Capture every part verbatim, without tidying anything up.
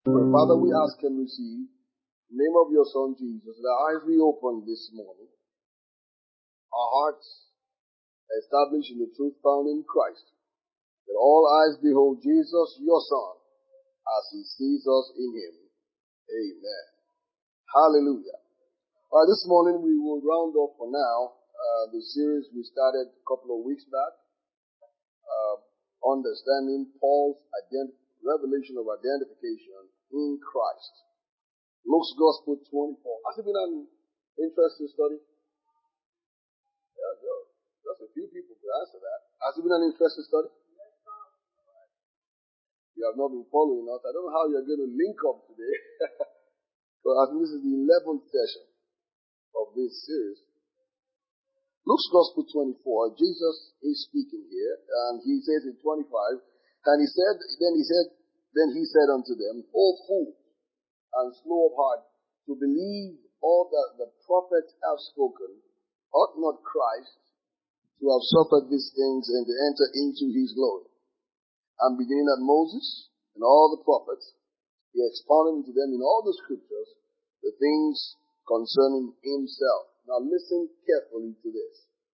Father, we ask and receive in the name of your Son Jesus, that our eyes be opened this morning, our hearts established in the truth found in Christ, that all eyes behold Jesus, your Son, as he sees us in him. Amen. Hallelujah. All right, this morning we will round up for now uh, the series we started a couple of weeks back, uh, understanding Paul's ident- revelation of identification in Christ. Luke's Gospel twenty-four. Has it been an interesting study? Yeah, good. Just a few people could answer that. Has it been an interesting study? You have not been following us. I don't know how you're going to link up today. But I think this is the eleventh session of this series. Luke's Gospel twenty-four, Jesus is speaking here, and he says in twenty-five, and he said, then he said, then he said unto them, O fools, and slow of heart to believe all that the prophets have spoken, ought not Christ to have suffered these things and to enter into his glory? And beginning at Moses and all the prophets, he expounded to them in all the scriptures the things concerning himself. Now listen carefully to this.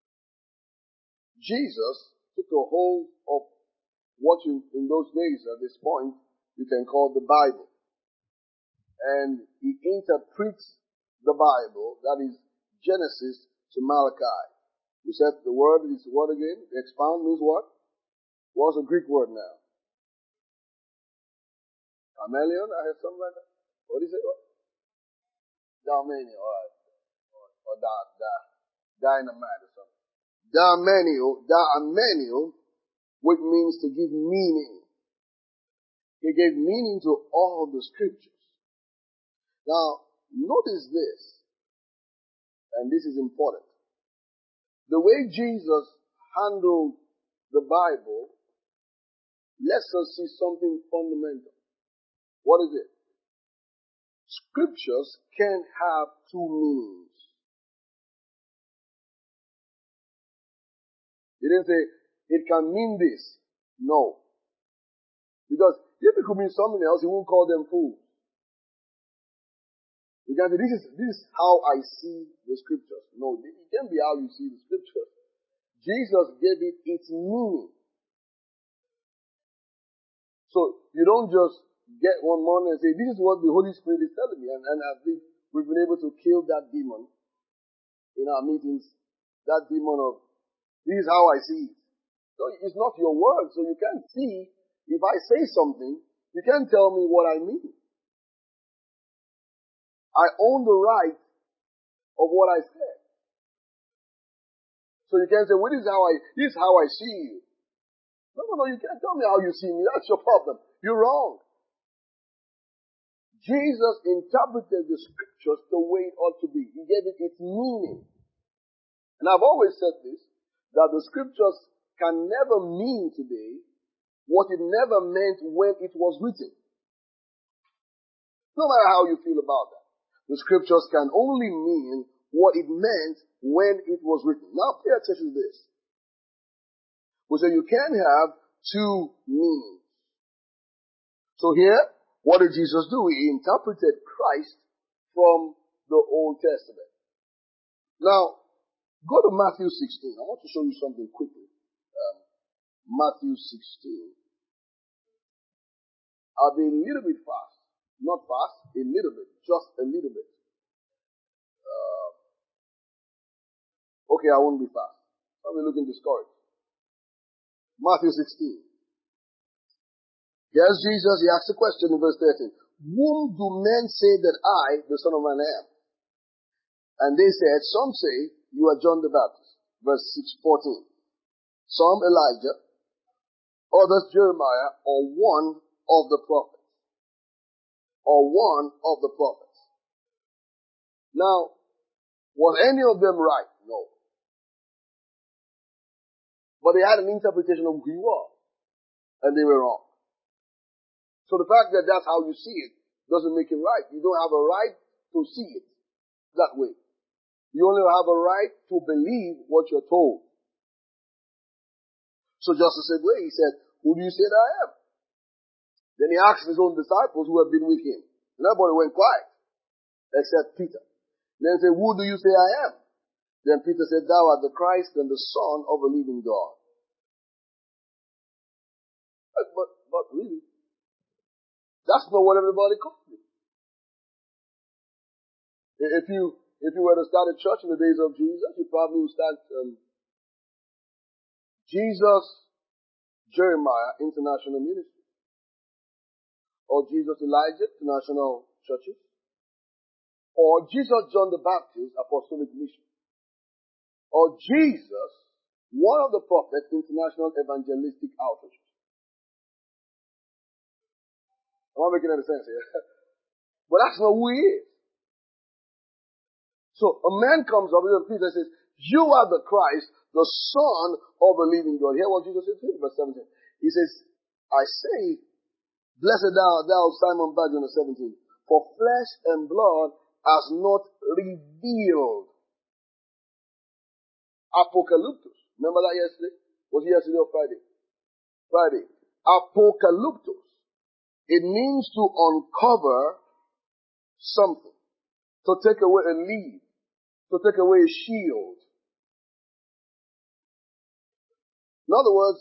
Jesus took a hold of what you, in those days at this point, you can call the Bible. And he interprets the Bible, that is Genesis to Malachi. We said the word is what again? Expound means what? What's a Greek word now? Chameleon? I heard something like that. What is it? What? Dalmanian, alright. Or, or da, da, dynamite or something. Dalmanio, Dalmanio, which means to give meaning. He gave meaning to all the scriptures. Now, notice this, and this is important. The way Jesus handled the Bible lets us see something fundamental. What is it? Scriptures can have two meanings. He didn't say, it can mean this. No. Because if it could mean something else, he won't call them fools. You can say, this is, this is how I see the scriptures. No, it can't be how you see the scriptures. Jesus gave it its meaning. So you don't just get one morning and say, this is what the Holy Spirit is telling me. And, and I think we've been able to kill that demon in our meetings. That demon of, this is how I see it. So it's not your word. So you can't see, if I say something, you can't tell me what I mean. I own the right of what I said. So you can't say, well, this is how I, this is how I see you. No, no, no, you can't tell me how you see me. That's your problem. You're wrong. Jesus interpreted the scriptures the way it ought to be. He gave it its meaning. And I've always said this, that the scriptures can never mean today what it never meant when it was written. No matter how you feel about that. The scriptures can only mean what it meant when it was written. Now pay attention to this. We say you can have two meanings. So here, what did Jesus do? He interpreted Christ from the Old Testament. Now, go to Matthew sixteen. I want to show you something quickly. Um, Matthew sixteen. I'll be a little bit fast. Not fast, a little bit. Just a little bit. Uh, okay, I won't be fast. I'll be looking discouraged. Matthew sixteen. Here's Jesus. He asks a question in verse thirteen. Whom do men say that I, the Son of Man, am? And they said, some say, you are John the Baptist. Verse six, fourteen. Some Elijah, others Jeremiah, or one of the prophets. Or one of the prophets. Now, was any of them right? No. But they had an interpretation of who he was. And they were wrong. So the fact that that's how you see it doesn't make it right. You don't have a right to see it that way. You only have a right to believe what you're told. So just the same way, he said, who do you say that I am? Then he asked his own disciples who had been with him. And everybody went quiet, except Peter. Then he said, who do you say I am? Then Peter said, thou art the Christ and the Son of the living God. But, but, but really, that's not what everybody called him. If you, if you were to start a church in the days of Jesus, you probably would start, um, Jesus Jeremiah International Ministry, or Jesus Elijah International Churches, or Jesus John the Baptist Apostolic Mission, or Jesus, one of the prophets, International Evangelistic Outreach. Am I making any sense here? But that's not who he is. So a man comes up and Peter says, you are the Christ, the Son of the living God. Hear what Jesus said to him, verse seventeen. He says, I say, blessed thou, thou Simon Barjona, seventeen, for flesh and blood has not revealed. Apocalyptus. Remember that yesterday? Was it yesterday or Friday? Friday. Apocalyptus. It means to uncover something. To take away a lead. To take away a shield. In other words,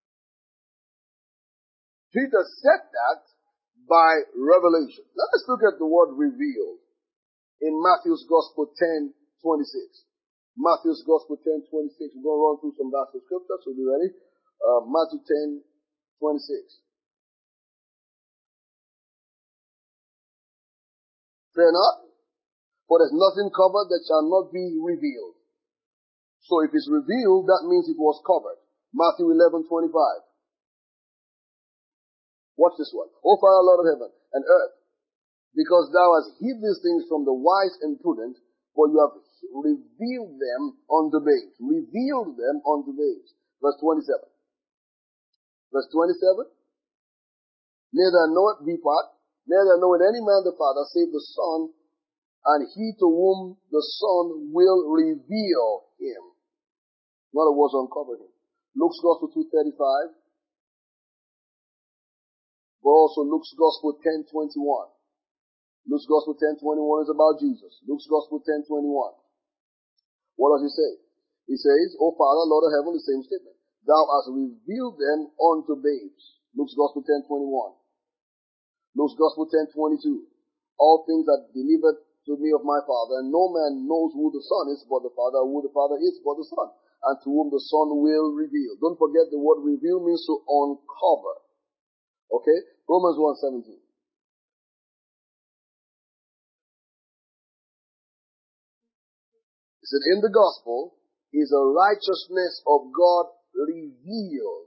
Peter said that by revelation. Now let's look at the word revealed in Matthew's Gospel ten twenty-six. Matthew's Gospel ten twenty-six. We're going to run through some verses of scripture, so be ready. Uh, Matthew ten twenty-six. Fear not, for there's nothing covered that shall not be revealed. So if it's revealed, that means it was covered. Matthew eleven twenty-five. Watch this one. O Father, Lord of heaven and earth, because thou hast hid these things from the wise and prudent, for you have revealed them unto babes. Revealed them unto babes. Verse twenty-seven. Verse twenty-seven. Neither knoweth we part, neither knoweth any man the Father, save the Son, and he to whom the Son will reveal him. In other words, uncover him. Luke's Gospel two thirty-five. But also Luke's Gospel ten twenty-one. Luke's Gospel ten twenty-one is about Jesus. Luke's Gospel ten twenty-one. What does he say? He says, O Father, Lord of heaven, the same statement. Thou hast revealed them unto babes. Luke's Gospel ten twenty-one. Luke's Gospel ten twenty-two. All things are delivered to me of my Father, and no man knows who the Son is but the Father, who the Father is but the Son, and to whom the Son will reveal. Don't forget the word reveal means to uncover. Okay? Romans one seventeen. It said, in the gospel is a righteousness of God revealed.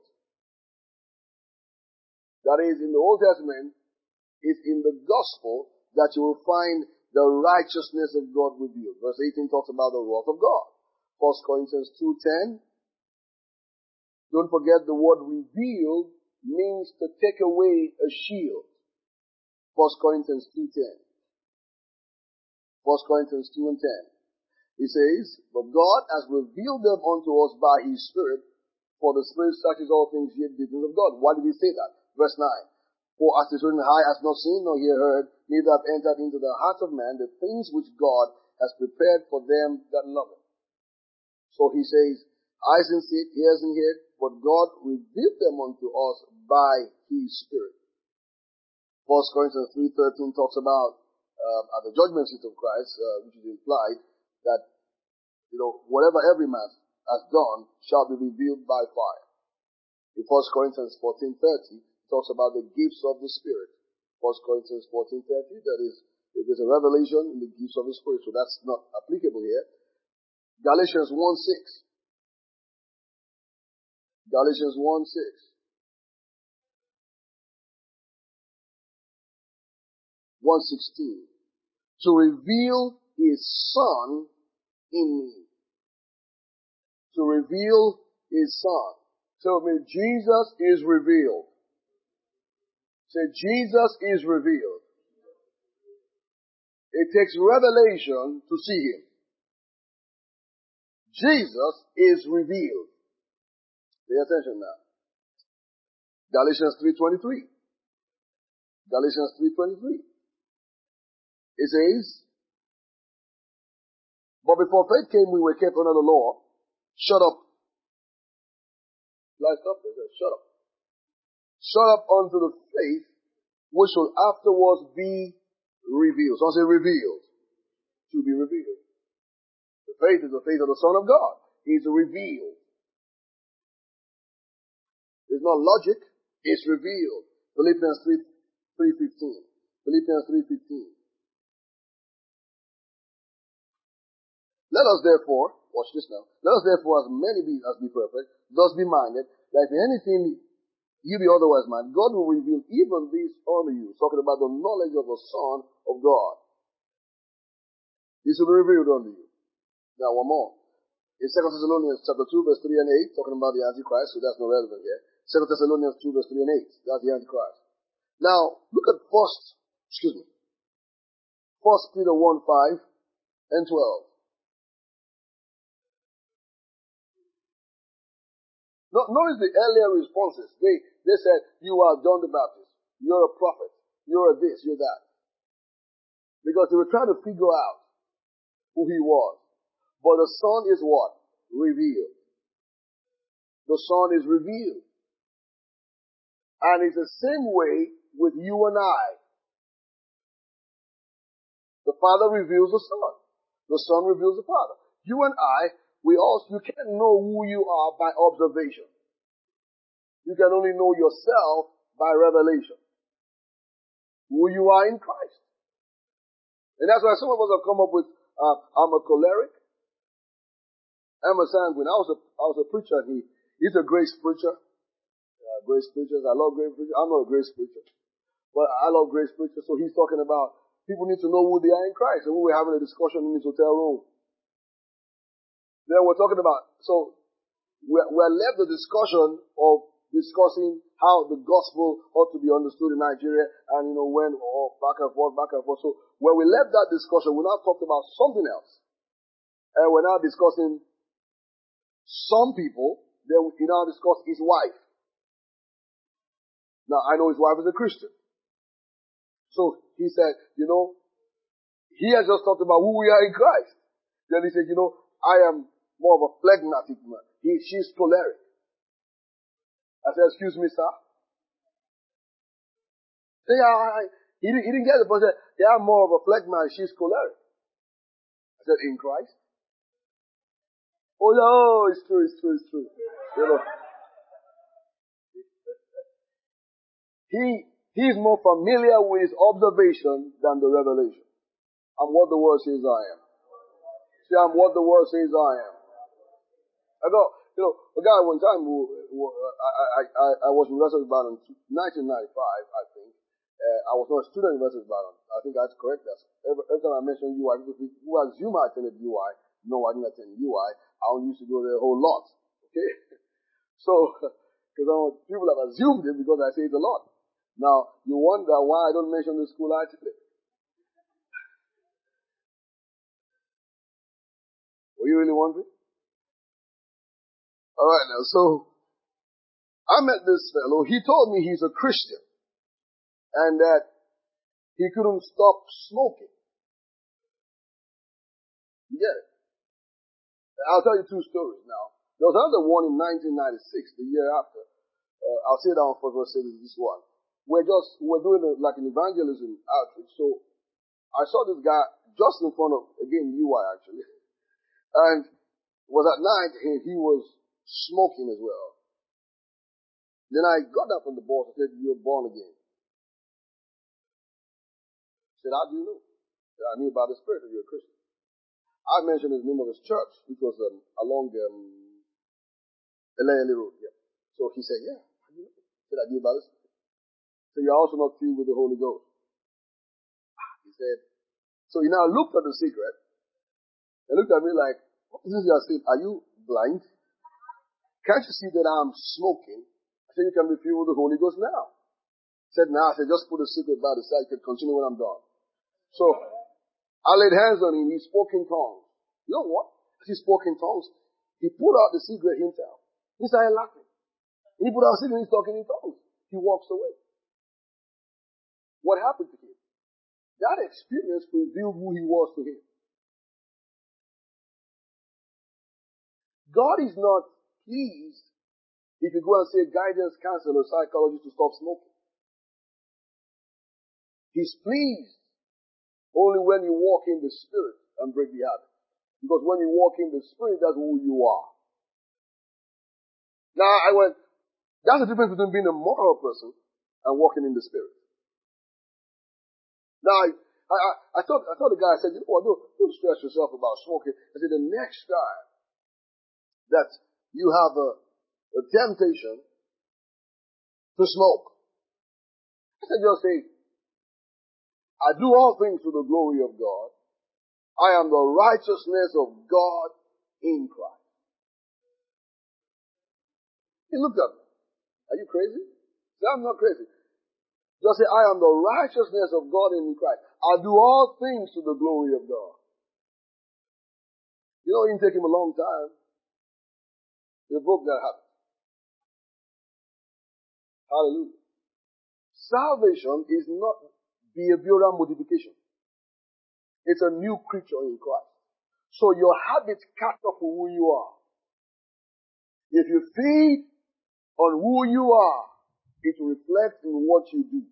That is, in the Old Testament, it's in the gospel that you will find the righteousness of God revealed. Verse eighteen talks about the wrath of God. First Corinthians two ten. Don't forget the word revealed means to take away a shield. First Corinthians two ten. First Corinthians two and ten. He says, but God has revealed them unto us by his Spirit, for the Spirit searches all things, yet the things of God. Why did he say that? Verse nine. For as it is written, eye has not seen nor ear heard, neither have entered into the heart of man the things which God has prepared for them that love him. So he says, eyes and see it, ears and hear it, but God revealed them unto us by his Spirit. First Corinthians three thirteen talks about uh, at the judgment seat of Christ, uh, which is implied that, you know, whatever every man has done shall be revealed by fire. In First Corinthians fourteen thirty, it talks about the gifts of the Spirit. First Corinthians fourteen thirty, that is, if there's a revelation in the gifts of the Spirit, so that's not applicable here. Galatians one six. Galatians one six. one sixteen. To reveal his Son in me. To reveal his Son. Tell me, Jesus is revealed. Say, Jesus is revealed. It takes revelation to see him. Jesus is revealed. Pay attention now. Galatians three twenty-three. Galatians three twenty-three. It says, but before faith came, we were kept under the law. Shut up. Light up. Shut up. Shut up unto the faith which shall afterwards be revealed. So I say revealed. To be revealed. The faith is the faith of the Son of God. He's revealed. It's not logic. It's revealed. Philippians three, three fifteen. Philippians three fifteen. Let us therefore, watch this now, let us therefore as many be as be perfect, thus be minded, that if anything you be otherwise minded, God will reveal even this unto you. Talking about the knowledge of the Son of God. This will be revealed unto you. Now one more. In Second Thessalonians chapter two, verse three and eight, talking about the Antichrist, so that's not relevant here. Second Thessalonians two, verse three and eight, that's the Antichrist. Now, look at first, excuse me, First Peter one, five and twelve. Notice the earlier responses. They, they said, you are John the Baptist. You're a prophet. You're a this, you're that. Because they were trying to figure out who he was. But the Son is what? Revealed. The Son is revealed. And it's the same way with you and I. The Father reveals the Son. The Son reveals the Father. You and I, we also, you can't know who you are by observation. You can only know yourself by revelation. Who you are in Christ. And that's why some of us have come up with, uh, I'm a choleric. I'm a sanguine. I was a, I was a preacher. He, he's a grace preacher. Uh, grace preachers. I love grace preachers. I'm not a grace preacher. But I love grace preachers. So he's talking about people need to know who they are in Christ. And we were having a discussion in his hotel room. Then we're talking about, so we're, we're left the discussion of discussing how the gospel ought to be understood in Nigeria and, you know, when, or back and forth, back and forth. So when we left that discussion, we now talked about something else. And we're now discussing some people, then we now discuss his wife. Now, I know his wife is a Christian. So he said, you know, he has just talked about who we are in Christ. Then he said, you know, I am more of a phlegmatic man. He, she's choleric. I said, excuse me, sir. So, yeah, I, he, he didn't get it, but he said, yeah, I'm more of a phlegmatic. She's choleric. I said, in Christ? Oh, no, it's true, it's true, it's true. You know, he, he's more familiar with his observation than the revelation. I'm what the word says I am. See, I'm what the word says I am. I got, you know, a guy one time who, who I, I, I, I was in University of Ireland in nineteen ninety-five, I think. Uh, I was not a student in University of Ireland. I think that's correct. That's, every, every time I mention U I, people think, who assume I attended U I? No, I didn't attend U I. I only used to go there a whole lot. Okay? So, because people have assumed it because I say it a lot. Now, you wonder why I don't mention the school I attended. Were you really wondering? Alright now, so, I met this fellow. He told me he's a Christian. And that he couldn't stop smoking. You get it? I'll tell you two stories now. There was another one in nineteen ninety-six, the year after. Uh, I'll say that one first, I'll say this one. We're just, we're doing a, like an evangelism outreach. So, I saw this guy just in front of, again, U I actually. And it was at night, and he was smoking as well. Then I got up on the board and said, you're born again. I said, how do you know? I said, I knew about the Spirit that you're a Christian. I mentioned the name of his church, which was um, along um, Elele Road. Yeah. So he said, yeah, how do you know? I said, I knew about the Spirit. So you're also not filled with the Holy Ghost. He said, so he now looked at the cigarette and looked at me like, what is this you are saying? Are you blind? Can't you see that I'm smoking? I said, you can be filled with the Holy Ghost now. He said, now, I said, just put the cigarette by the side. You can continue when I'm done. So, I laid hands on him. He spoke in tongues. You know what? As he spoke in tongues, he pulled out the cigarette himself. He started laughing. He put out the cigarette, he's talking in tongues. He walks away. what happened to him? That experience revealed who he was to him. God is not pleased if you go and see a guidance counselor or psychologist to stop smoking. He's pleased only when you walk in the Spirit and break the habit. Because when you walk in the Spirit, that's who you are. Now, I went, that's the difference between being a moral person and walking in the Spirit. Now, I, I, I, told, I told the guy, I said, you know what, don't, don't stress yourself about smoking. I said, the next time that you have a, a temptation to smoke, I said, just say, I do all things to the glory of God. I am the righteousness of God in Christ. He looked at me. Are you crazy? He said, I'm not crazy. Just say, I am the righteousness of God in Christ. I do all things to the glory of God. You know, it didn't take him a long time. He broke that habit. Hallelujah. Salvation is not behavioral modification. It's a new creature in Christ. So your habits catch up with who you are. If you feed on who you are, it reflects in what you do.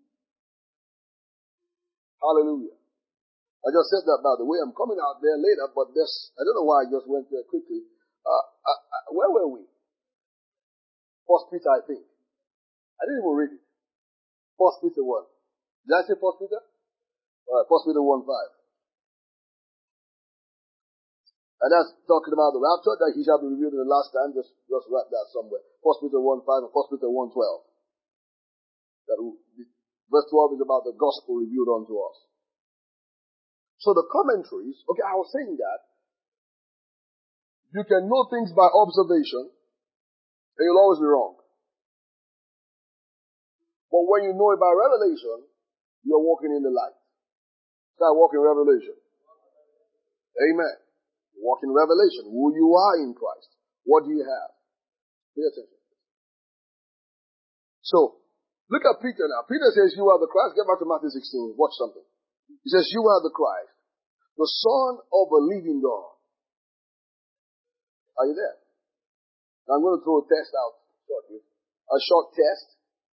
Hallelujah. I just said that, by the way. I'm coming out there later, but this, I don't know why I just went there quickly. Uh, uh, uh, where were we? First Peter, I think. I didn't even read it. First Peter one. Did I say First Peter? Alright, First Peter one five. And that's talking about the rapture, that he shall be revealed in the last time. Just, just write that somewhere. First Peter one five and First Peter one twelve. That, verse twelve is about the gospel revealed unto us. So the commentaries, okay, I was saying that you can know things by observation, and you'll always be wrong. But when you know it by revelation, you're walking in the light. Start walking in revelation. Amen. Walk in revelation. Who you are in Christ. What do you have? Pay attention. So, look at Peter now. Peter says, you are the Christ. Get back to Matthew sixteen. Watch something. He says, you are the Christ, the Son of a living God. Are you there? Now I'm going to throw a test out shortly. A short test.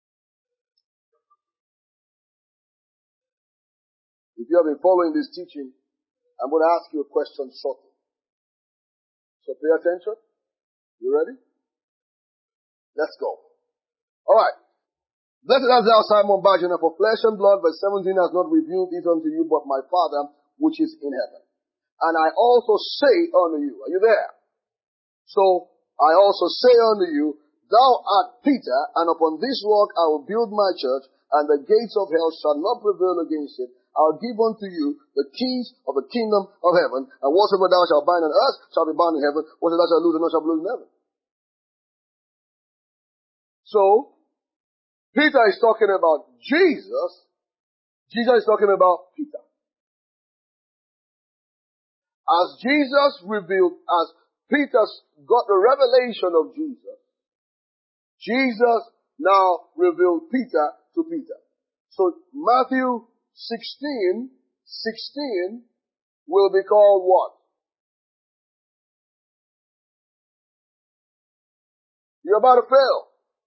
If you have been following this teaching, I'm going to ask you a question shortly. So pay attention. You ready? Let's go. Alright. Blessed art thou, Simon Barjona, for flesh and blood, verse seventeen, has not revealed this unto you, but my Father which is in heaven. And I also say unto you, are you there? So I also say unto you, thou art Peter, and upon this rock I will build my church, and the gates of hell shall not prevail against it. I'll give unto you the keys of the kingdom of heaven, and whatsoever thou shalt bind on earth shall be bound in heaven, whatsoever thou shalt loose on earth shall be loosed in heaven. So, Peter is talking about Jesus. Jesus is talking about Peter. As Jesus revealed, as Peter got the revelation of Jesus, Jesus now revealed Peter to Peter. So Matthew sixteen, sixteen will be called what? You're about to fail.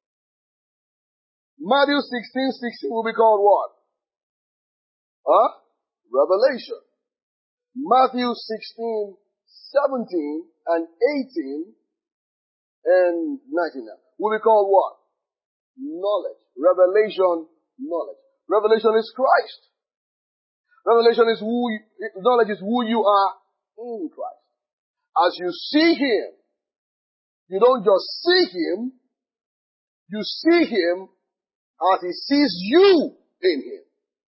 Matthew sixteen, sixteen will be called what? Huh? Revelation. Matthew sixteen, seventeen and eighteen and nineteen now will be called what? Knowledge. Revelation, knowledge. Revelation is Christ. Revelation is who, you, knowledge is who you are in Christ. As you see Him, you don't just see Him, you see Him as He sees you in Him.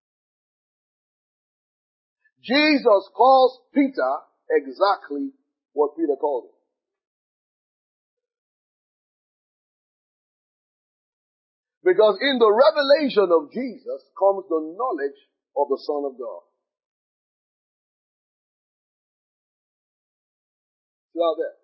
Jesus calls Peter exactly what Peter called him. Because in the revelation of Jesus comes the knowledge of the Son of God. See out there?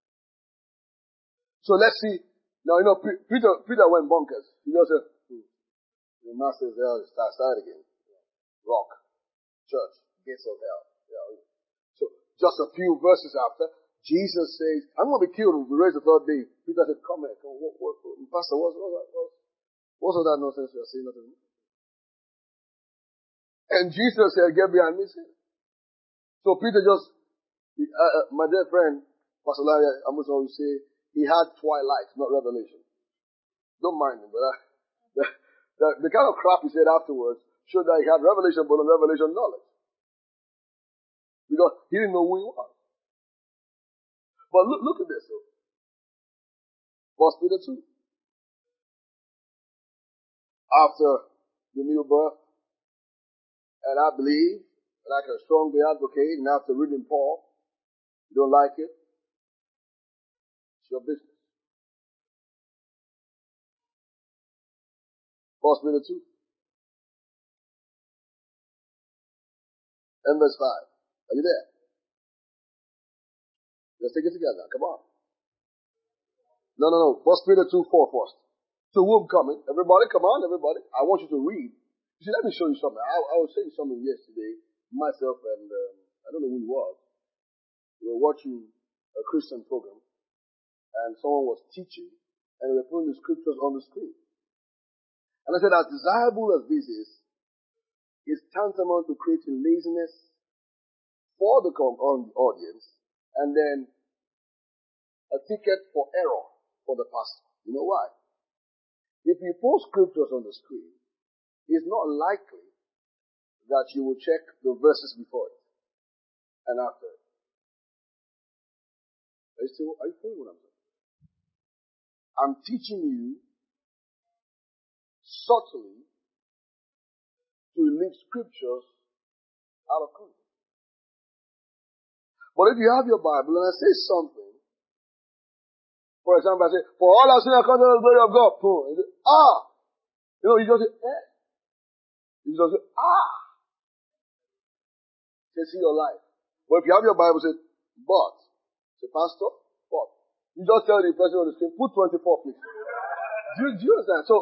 So let's see. Now, you know, Peter, Peter went bonkers. He just said, hmm, the master says, start, start again. rock, church, gates of hell. Yeah. So just a few verses after, Jesus says, I'm going to be killed and be raised the third day. Peter said, come here. Come, what, what, what, Pastor, what's, what's, that, what's, what's all that nonsense you are saying? Nothing. And Jesus said, get behind me, sin. So Peter just, he, uh, uh, my dear friend, Pastor Larry, I must always say, he had twilight, not revelation. Don't mind him, but uh, the, the, the kind of crap he said afterwards showed that he had revelation, but not revelation knowledge. Because he didn't know who he was. But look, look at this, though. First Peter two. After the new birth, and I believe that I can strongly advocate, and after reading Paul, you don't like it, it's your business. First Peter two. And verse five. Are you there? Let's take it together. Come on. No, no, no. First Peter two, four first. To whom coming? Everybody, come on, everybody. I want you to read. You see, let me show you something. I, I was saying something yesterday, myself and, um, I don't know who it was. We were watching a Christian program, and someone was teaching, and they were putting the scriptures on the screen. And I said, as desirable as this is, is tantamount to creating laziness for the com- on the audience, and then a ticket for error for the pastor. You know why? If you post scriptures on the screen, it's not likely that you will check the verses before it and after it. Are you still, are you following what I'm saying? I'm teaching you subtly to leave scriptures out of context. But if you have your Bible and I say something, for example, I say, for all I've seen, I come to the glory of God. Boom. You say, ah. You know, you just say, eh. You just say, ah. Say, see your life. But if you have your Bible, say, but. Say, pastor, but. You just tell the person on the screen, put twenty-four, please. Do you, do you understand? So,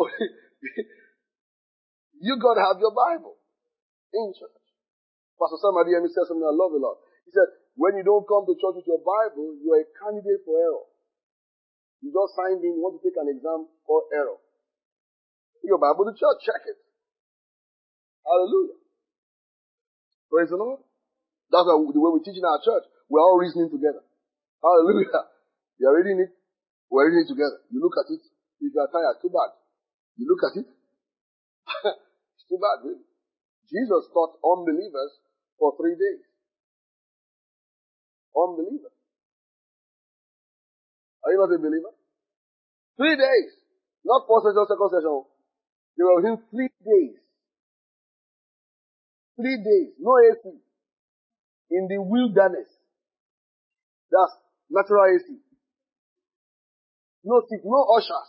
you got to have your Bible in church. Pastor Sam Adiyemi said something I love a lot. He said, when you don't come to church with your Bible, you are a candidate for error. You just signed in, you want to take an exam for error. Your Bible to church, check it. Hallelujah. Praise the Lord. That's why the way we teach in our church, we're all reasoning together. Hallelujah. You're reading it, we're reading it together. You look at it, if you are tired, too bad. You look at it, it's too bad, really. Jesus taught unbelievers for three days. Unbelievers. Are you not a believer? Three days. Not first session, second session. They were with him three days. Three days. No A C. In the wilderness. That's natural A C. No seat, no ushers.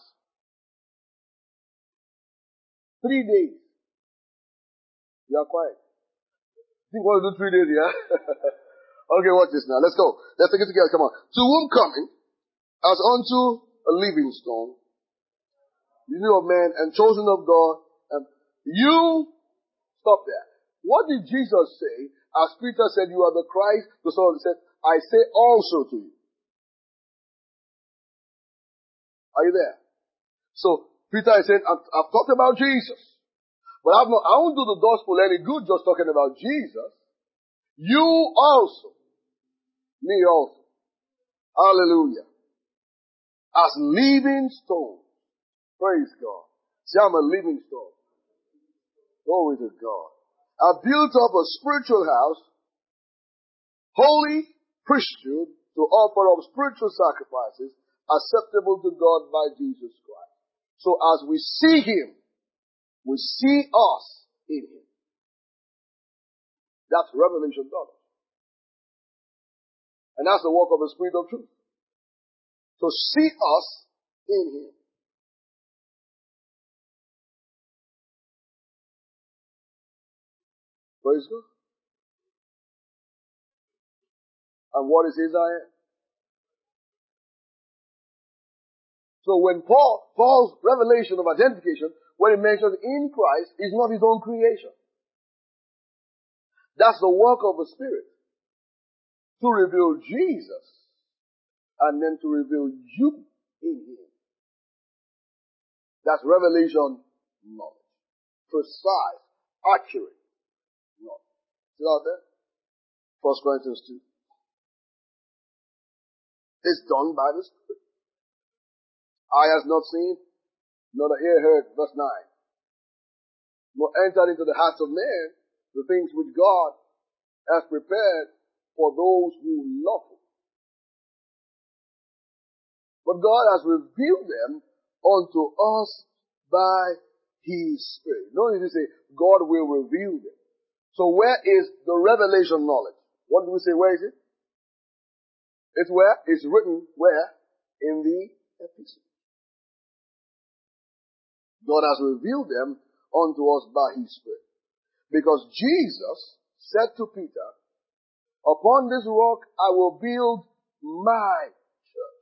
Three days. You are quiet. Think what to do three days, yeah? Okay, watch this now. Let's go. Let's take it together. Come on. To whom coming, as unto a living stone, you know of man and chosen of God, and you, stop there. What did Jesus say? As Peter said, you are the Christ, the Son of God said, I say also to you. Are you there? So, Peter is saying, I've, I've talked about Jesus. But I've not, I won't do the gospel any good just talking about Jesus. You also. Me also. Hallelujah. As living stones. Praise God. See, I'm a living stone. Glory to God. I built up a spiritual house, holy priesthood, to offer up spiritual sacrifices acceptable to God by Jesus Christ. So as we see Him, we see us in Him. That's revelation knowledge. And that's the work of the Spirit of truth. To see us in Him. Praise God. And what is His I am? So when Paul, Paul's revelation of identification, when he mentions in Christ, is not his own creation. That's the work of the Spirit. To reveal Jesus and then to reveal you in Him. That's revelation knowledge. Precise, accurate knowledge. See that there? First Corinthians two. It's done by the Spirit. Eye has not seen, nor the ear heard, verse nine. Nor entered into the hearts of men the things which God has prepared for those who love Him. But God has revealed them unto us by His Spirit. Notice you say, God will reveal them. So where is the revelation knowledge? What do we say? Where is it? It's where? It's written where? In the epistle. God has revealed them unto us by His Spirit. Because Jesus said to Peter, upon this rock I will build my church.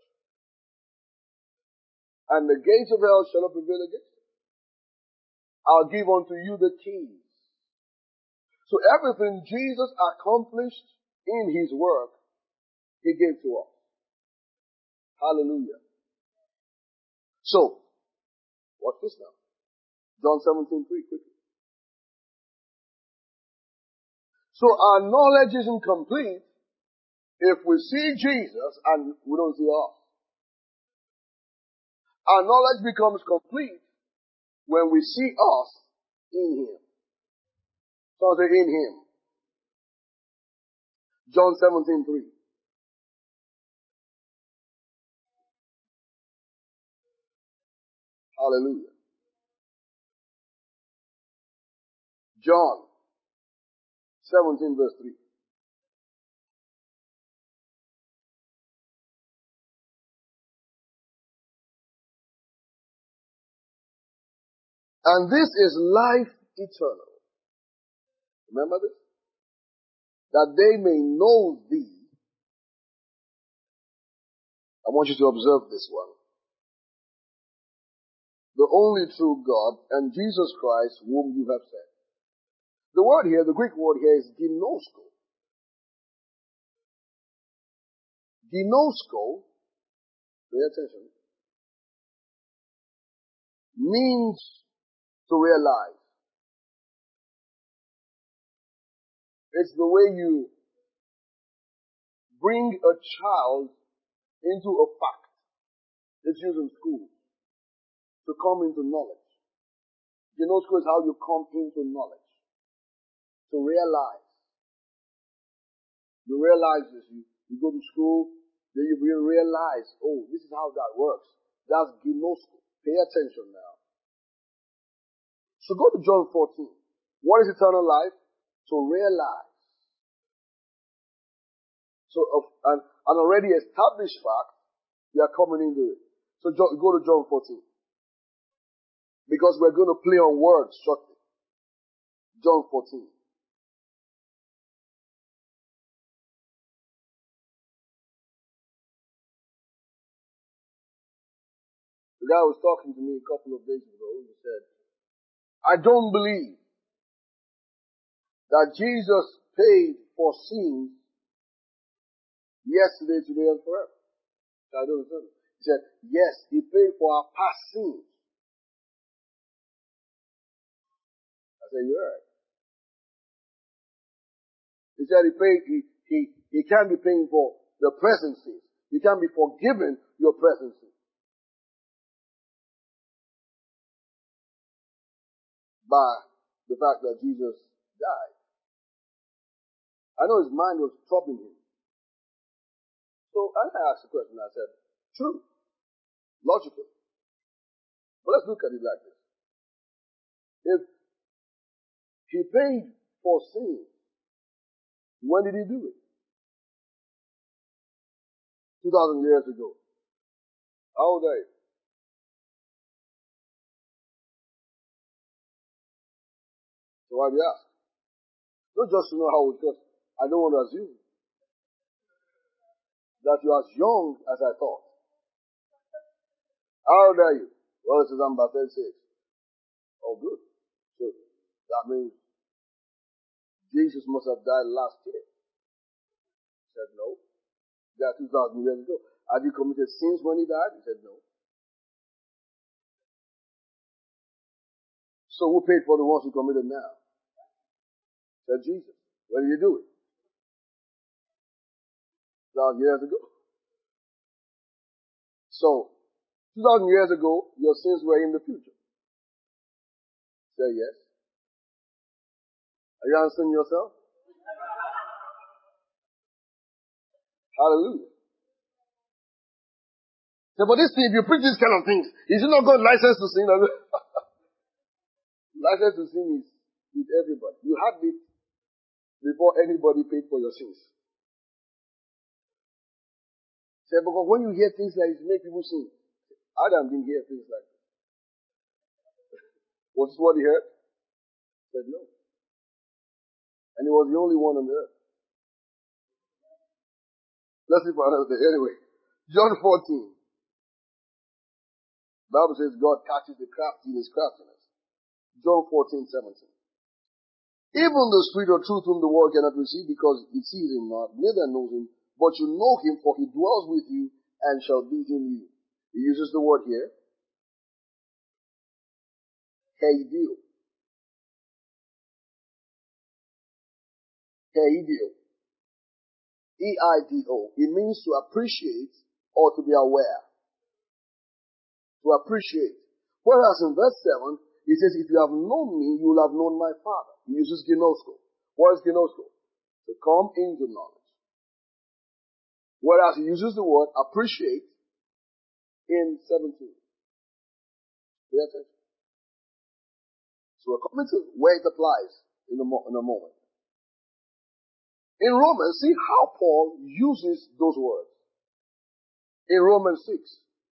And the gates of hell shall not prevail against it. I'll give unto you the keys. So everything Jesus accomplished in His work, He gave to us. Hallelujah. So, watch this now. John seventeen three, quickly. So our knowledge isn't complete if we see Jesus and we don't see us. Our knowledge becomes complete when we see us in Him. So say in Him. John seventeen three. Hallelujah. John seventeen verse three. And this is life eternal. Remember this? That they may know Thee. I want you to observe this one. The only true God and Jesus Christ whom you have sent. The word here, the Greek word here is ginosko. Ginosko, pay attention, means to realize. It's the way you bring a child into a fact. It's used in school to come into knowledge. Ginosko is how you come into knowledge. To realize. You realize this. You, you go to school, then you realize, oh, this is how that works. That's ginosko. Pay attention now. So go to John fourteen. What is eternal life? To realize. So uh, an, an already established fact, you are coming into it. So John, go to John fourteen. Because we're going to play on words shortly. John fourteen. The guy was talking to me a couple of days ago. He said, I don't believe that Jesus paid for sins yesterday, today, and forever. I don't understand. He said, yes, He paid for our past sins. I said, you're right. He said he paid, he, he, he can't be paying for the present sins. You can't be forgiven your present sins by the fact that Jesus died. I know his mind was troubling him. So I asked the question, I said, true, logical. But let's look at it like this. If he paid for sin, when did he do it? Two thousand years ago. How old are you? So why do you ask? Not just to know how old, because I don't want to assume that you're as young as I thought. How old are you? Well, it says I'm about thirty-six. Oh, good. So that means Jesus must have died last year. He said, no. Died two thousand years ago. Have you committed sins when he died? He said, no. So who paid for the ones who committed now? He said, Jesus. When did you do it? two thousand years ago. So, two thousand years ago, your sins were in the future. Say yes. Are you answering yourself? Hallelujah. So, but this thing, if you preach these kind of things, is it not God's license to sin? License to sin is with everybody. You had it before anybody paid for your sins. Say, because when you hear things like this, make people sin. Adam didn't hear things like this. Was this what he heard? He said no. And he was the only one on the earth. Let's see for another day. Anyway, John fourteen. The Bible says God catches the crafty in his craftiness. John fourteen, seventeen. Even the Spirit of truth whom the world cannot receive because it sees him not, neither knows him, but you know him, for he dwells with you and shall be in you. He uses the word here. Heidio. Heidio. E I D O. It means to appreciate or to be aware. To appreciate. Whereas in verse seven, it says, if you have known me, you will have known my Father. He uses ginosko. What is ginosko? To come into knowledge. Whereas he uses the word appreciate in seventeen. Pay attention. So we're coming to where it applies in a, mo- in a moment. In Romans, see how Paul uses those words. In Romans six.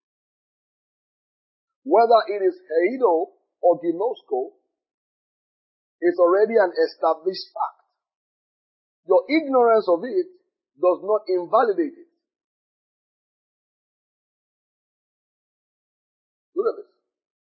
Whether it is heido or ginosko, it's already an established fact. Your ignorance of it does not invalidate it. Look at this.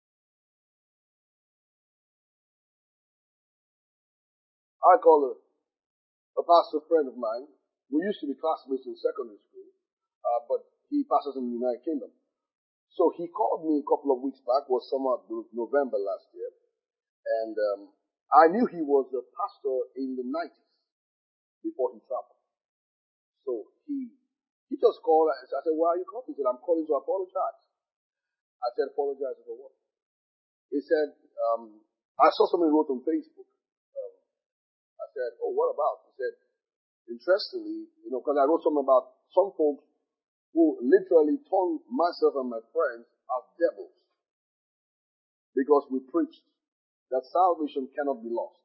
I call a, a pastor friend of mine. We used to be classmates in secondary school, uh, but he pastors in the United Kingdom. So he called me a couple of weeks back, was somewhat November last year, and um, I knew he was a pastor in the nineties before he traveled. So he he just called. I said, "Why are you calling?" He said, "I'm calling to apologize." I said, "Apologize for what?" He said, um, "I saw something he wrote on Facebook." Um, I said, "Oh, what about?" He said, "Interestingly, you know, because I wrote something about some folks who literally turned myself and my friends as devils because we preached that salvation cannot be lost."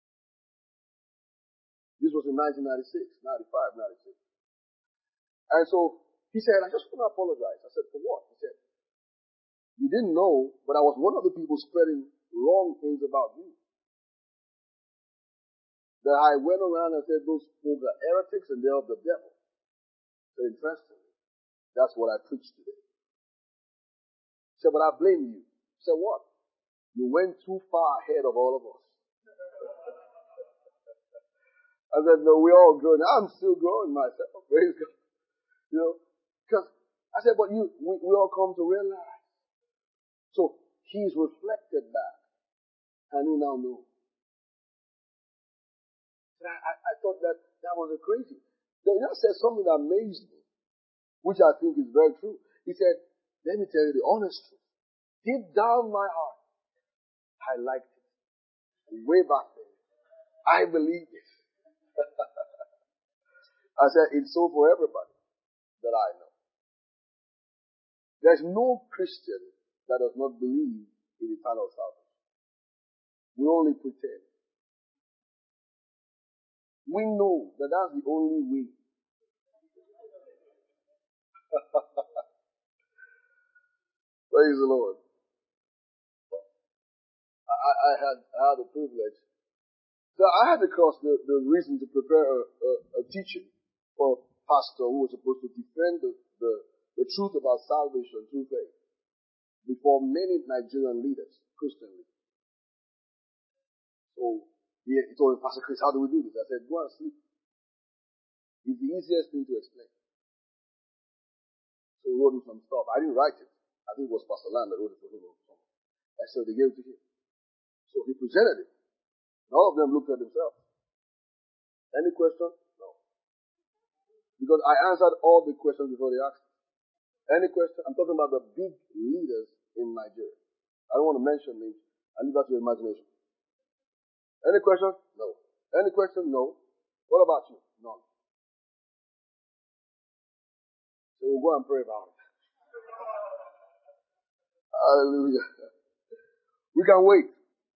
This was in nineteen ninety-six, ninety-five, ninety-six. And so he said, "I just want to apologize." I said, "For what?" He said, "You didn't know, but I was one of the people spreading wrong things about you. That I went around and said those folks are heretics and they're of the devil." So interestingly, that's what I preached today. He said, "But I blame you." He said, "What?" "You went too far ahead of all of us." I said, "No, we're all growing. I'm still growing myself." Praise God. You know, because I said, "But you, we, we all come to realize." So he's reflected back, and he now knows. And I, I, I thought that that was a crazy. They just said something that amazed me, which I think is very true. He said, "Let me tell you the honest truth. Deep down my heart, I liked it. Way back then, I believed it." I said, "It's so for everybody that I know." There's no Christian that does not believe in eternal salvation. We only pretend. We know that that's the only way. Praise the Lord. I, I had I had the privilege. So I had, of course, the, the reason to prepare a, a, a teaching for a pastor who was supposed to defend the, the, the truth about salvation through faith before many Nigerian leaders, Christian leaders. So He, he told me, Pastor Chris, how do we do this? I said, go and sleep. It's the easiest thing to explain. So we wrote him some stuff. I didn't write it. I think it was Pastor Lam that wrote it for him. I said they gave it to him. So he presented it. And all of them looked at themselves. Any question? No. Because I answered all the questions before they asked. Any question? I'm talking about the big leaders in Nigeria. I don't want to mention names. I leave that to your imagination. Any question? No. Any question? No. What about you? None. So we'll go and pray about it. Hallelujah. We can wait.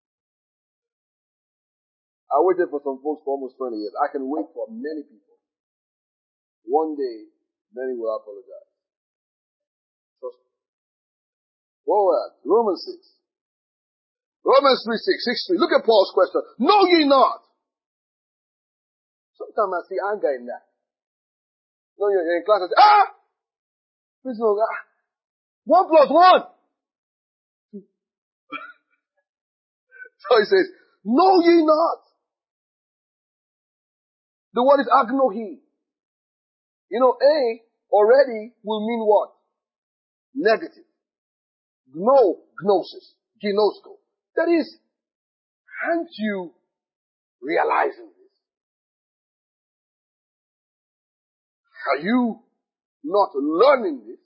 I waited for some folks for almost twenty years. I can wait for many people. One day, many will apologize. Trust me. Forward. Romans six. Romans three six, six three. Look at Paul's question. Know ye not? Sometimes I see anger in that. No, you're in class and say, ah! Please no, ah. One plus one. So he says, know ye not? The word is agnohi. You know, A already will mean what? Negative. Gno, gnosis. Gnosko. That is, aren't you realizing this? Are you not learning this?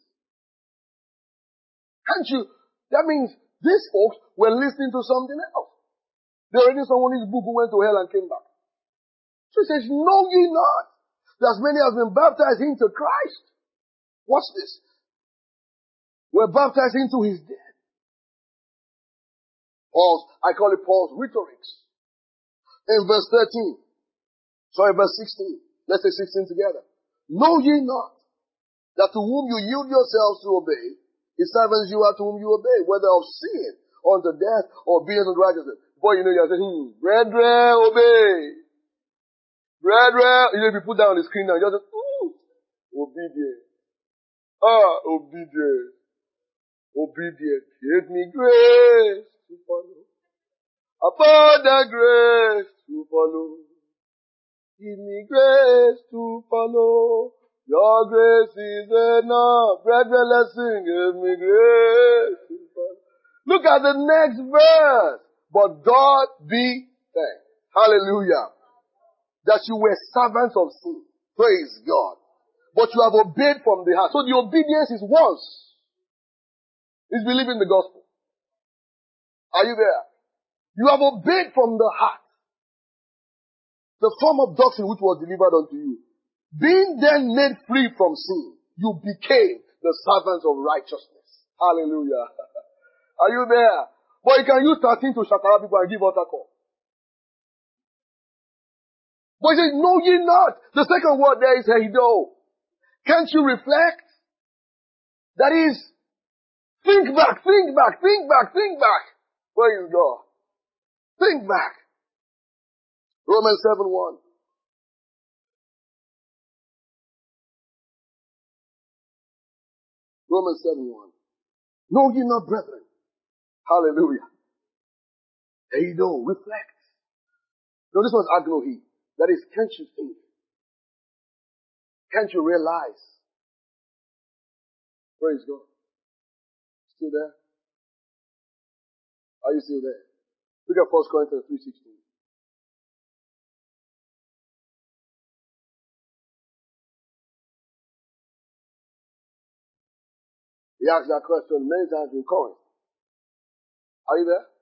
Aren't you? That means these folks were listening to something else. They were reading someone's book who went to hell and came back. So he says, know ye not that as many as been baptized into Christ? Watch this. Were baptized into his death. Paul's, I call it Paul's rhetorics. In verse thirteen. Sorry, verse sixteen. Let's say sixteen together. Know ye not that to whom you yield yourselves to obey, his servants you are to whom you obey, whether of sin unto death or obedience unto righteousness. Boy, you know, you're saying, hmm, brethren, obey. Brethren, you know, if you put that on the screen now, you're just, ooh, obedience. Ah, obedience. Obedience. Give me grace to follow. Abundant grace to follow. Give me grace to follow. Your grace is enough. Brethren, let's sing. Give me grace to follow. Look at the next verse. But God be thanked. Hallelujah. That you were servants of sin. Praise God. But you have obeyed from the heart. So the obedience is once. It's believing the gospel. Are you there? You have obeyed from the heart. The form of doctrine which was delivered unto you. Being then made free from sin, you became the servants of righteousness. Hallelujah. Are you there? But you can use thirteen to shakara people and give altar call. But he says, know ye not. The second word there is heido. Can't you reflect? That is, think back, think back, think back, think back. Praise God. Think back. Romans seven one. Romans seven one. Know ye not, brethren. Hallelujah. Heido, reflect. No, this was agnohi. That is, can't you think? Can't you realize? Praise God. Still there? Are you still there? Look at First Corinthians three sixteen. He asked that question many times in Corinth. Are you there?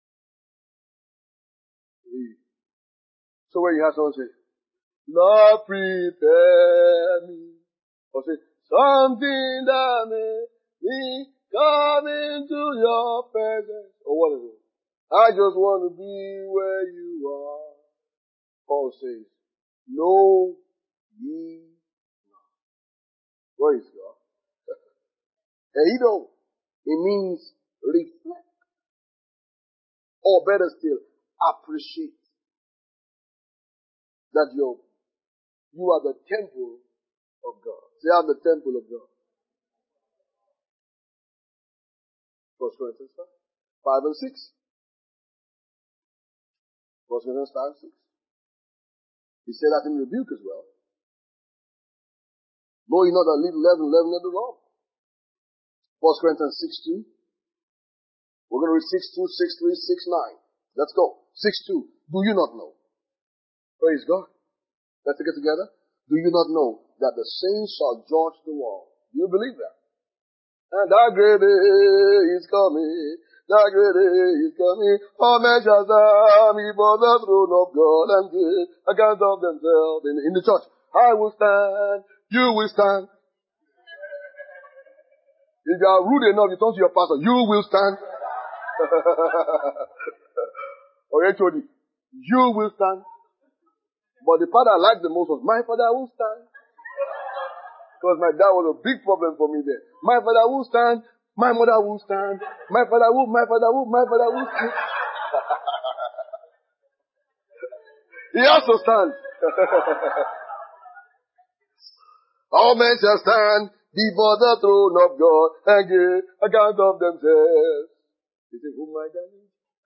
So when you have someone say, Lord, prepare me. Or say, something that may me come into your presence. Or what is it? I just want to be where you are. Paul says, know ye not. Praise God. Heido, it means reflect. Or better still, appreciate that you're, you are the temple of God. Say, I'm the temple of God. First Corinthians five and six. First Corinthians five, six. He said that in rebuke as well. Know ye not that little leaven, leaven of the wrong. First Corinthians six, two. We're going to read six, two, six, three, six, nine. Let's go. six, two. Do you not know? Praise God. Let's take it together. Do you not know that the saints shall judge the world? Do you believe that? And that great day is coming. That great day is coming. All men shall stand before the throne of God and give account of themselves in, in the church. I will stand. You will stand. If you are rude enough, you turn to your pastor. You will stand. Or H O D. You will stand. But the part I liked the most was, my father will stand. Because my dad was a big problem for me there. My father will stand. My mother will stand. My father will, my father will, my father will stand. He also stands. All men shall stand before the throne of God and give account of themselves. You say, oh my darling.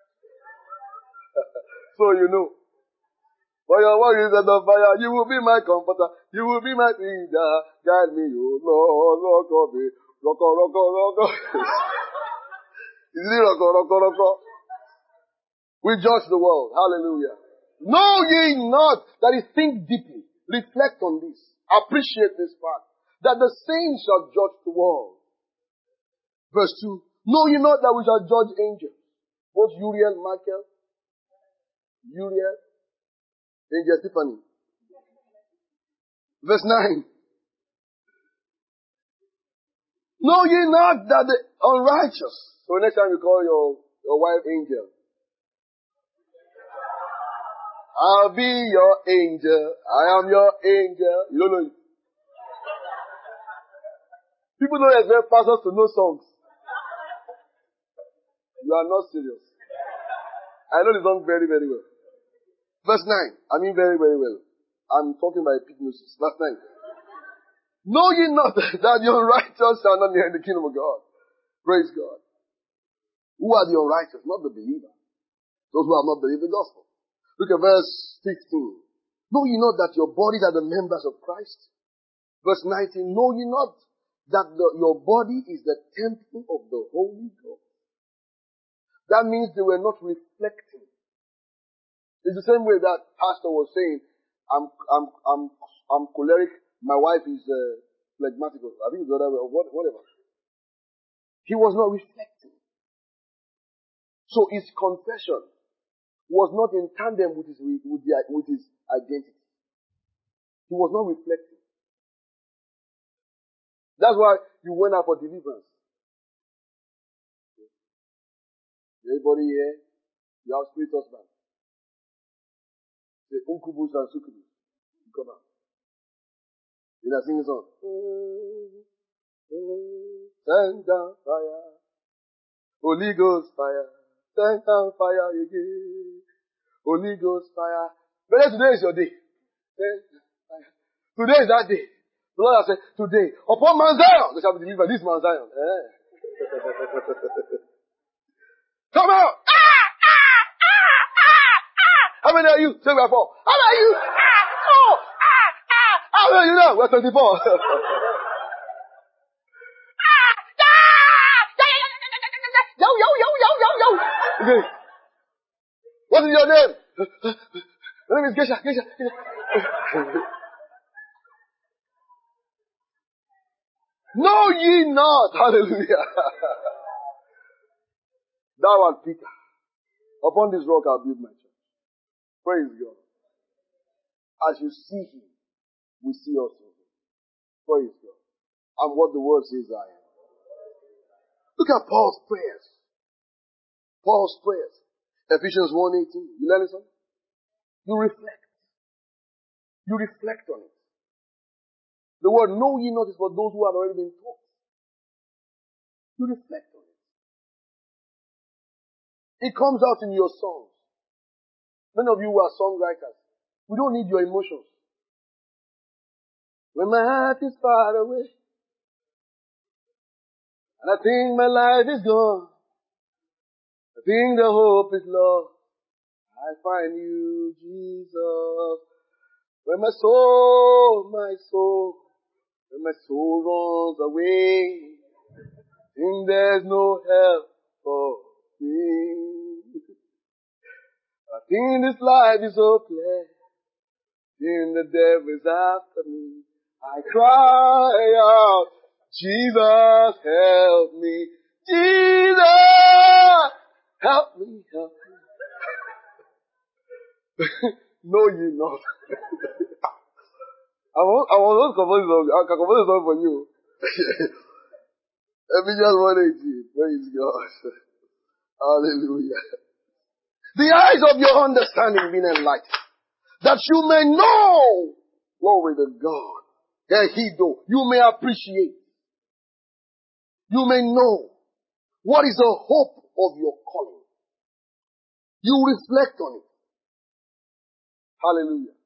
So you know. For your word is at the fire, you will be my comforter, you will be my leader, guide me, oh Lord, rock of me, rock, rock, rock, rock. Is it rock, rock, rock? We judge the world, hallelujah. Know ye not, that is, think deeply, reflect on this, appreciate this fact, that the saints shall judge the world. Verse two, know ye not that we shall judge angels, both Uriel, Michael, Uriel, Angel Tiffany. Verse nine. Know ye not that the unrighteous. So next time you call your, your wife Angel. I'll be your angel. I am your angel. You don't know it. People don't expect pastors to know songs. You are not serious. I know the song very, very well. Verse nine. I mean very, very well. I'm talking by hypnosis. Verse nine. Know ye not that the unrighteous shall not inherit the kingdom of God? Praise God. Who are the unrighteous? Not the believer. Those who have not believed the gospel. Look at verse fifteen. Know ye not that your bodies are the members of Christ? Verse nineteen. Know ye not that the, your body is the temple of the Holy Ghost? That means they were not reflecting. It's the same way that pastor was saying, I'm, I'm, I'm, I'm choleric. My wife is uh, phlegmatic. I think it's the other way, or whatever. He was not reflecting. So his confession was not in tandem with his, with, the, with his identity. He was not reflecting. That's why you went out for deliverance. Everybody here, you have spirit husband. The incubus and succubus. You come out. You know, sing a song. Send down fire. Holy Ghost fire. Send down fire again. Holy Ghost fire. But today is your day. Today is that day. The Lord has said, today, upon Mount Zion, they shall be delivered. This Mount Zion. Eh? Come out! Ah, ah, ah, ah, ah. How many are you? Say we are four. How many are you? Ah, oh, ah, ah. How many are you now? We're twenty-four. Yo, yo, yo, yo, yo, yo. Okay. What is your name? My name is Gesha, Gesha, Gesha. Know ye not, hallelujah. Thou art Peter. Upon this rock I'll build my church. Praise God. As you see him, we see also him. Praise God. And what the word says I am. Look at Paul's prayers. Paul's prayers. Ephesians one eighteen. You learn something? You reflect. You reflect on it. The word know ye not is for those who have already been taught. You reflect on it. It comes out in your songs. Many of you who are songwriters, we don't need your emotions. When my heart is far away, and I think my life is gone, I think the hope is lost, I find you, Jesus. When my soul, my soul, when my soul runs away, and there's no help for me. I think this life is hopeless, and the devil is after me. I cry out, Jesus, help me. Jesus, help me, help me. No, you not. I was, I was not composing song. I can compose a song for you. Ephesians one eighteen. Praise God. Hallelujah. The eyes of your understanding being enlightened, that you may know, glory to God, that He do. You may appreciate. You may know what is the hope of your calling. You reflect on it. Hallelujah.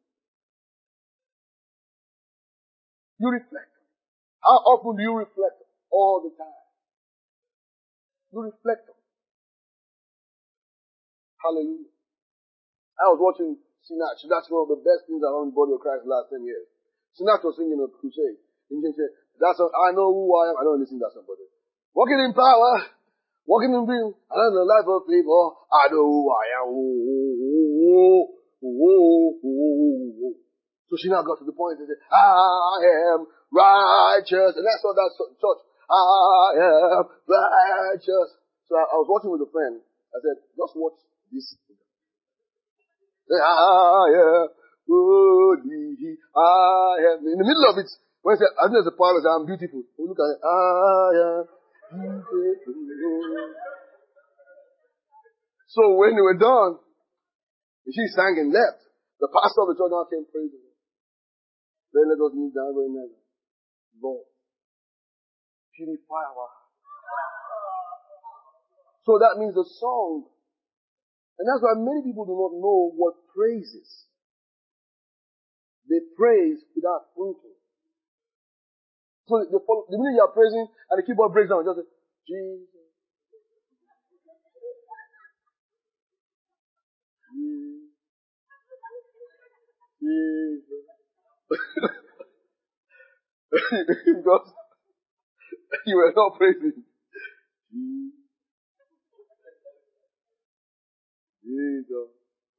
You reflect. How often do you reflect? All the time. You reflect on it. Hallelujah. I was watching Sinach. That's one of the best things around the body of Christ the last ten years. Sinach was singing a crusade. And he said, that's a, I know who I am. I don't listen to that somebody. Walking in power. Walking in being. I don't know the life of favor. I know who I am. Oh, oh, oh, oh, oh, oh. So she now got to the point and said, I am righteous. And that's what that church. I am righteous. So I, I was watching with a friend. I said, just watch this. I am holy. I am. In the middle of it, when I say, I think there's a power, I say, I'm beautiful. We look at it. I am beautiful. So when they were done, she sang and left. The pastor of the church now came praising her. Then let us kneel down very never. Lord, purify our heart. So that means a song. And that's why many people do not know what praise is. They praise without thinking. So the, the minute you are praising and the keyboard breaks down, just say, Jesus. Jesus. Because you were not praising. Jesus.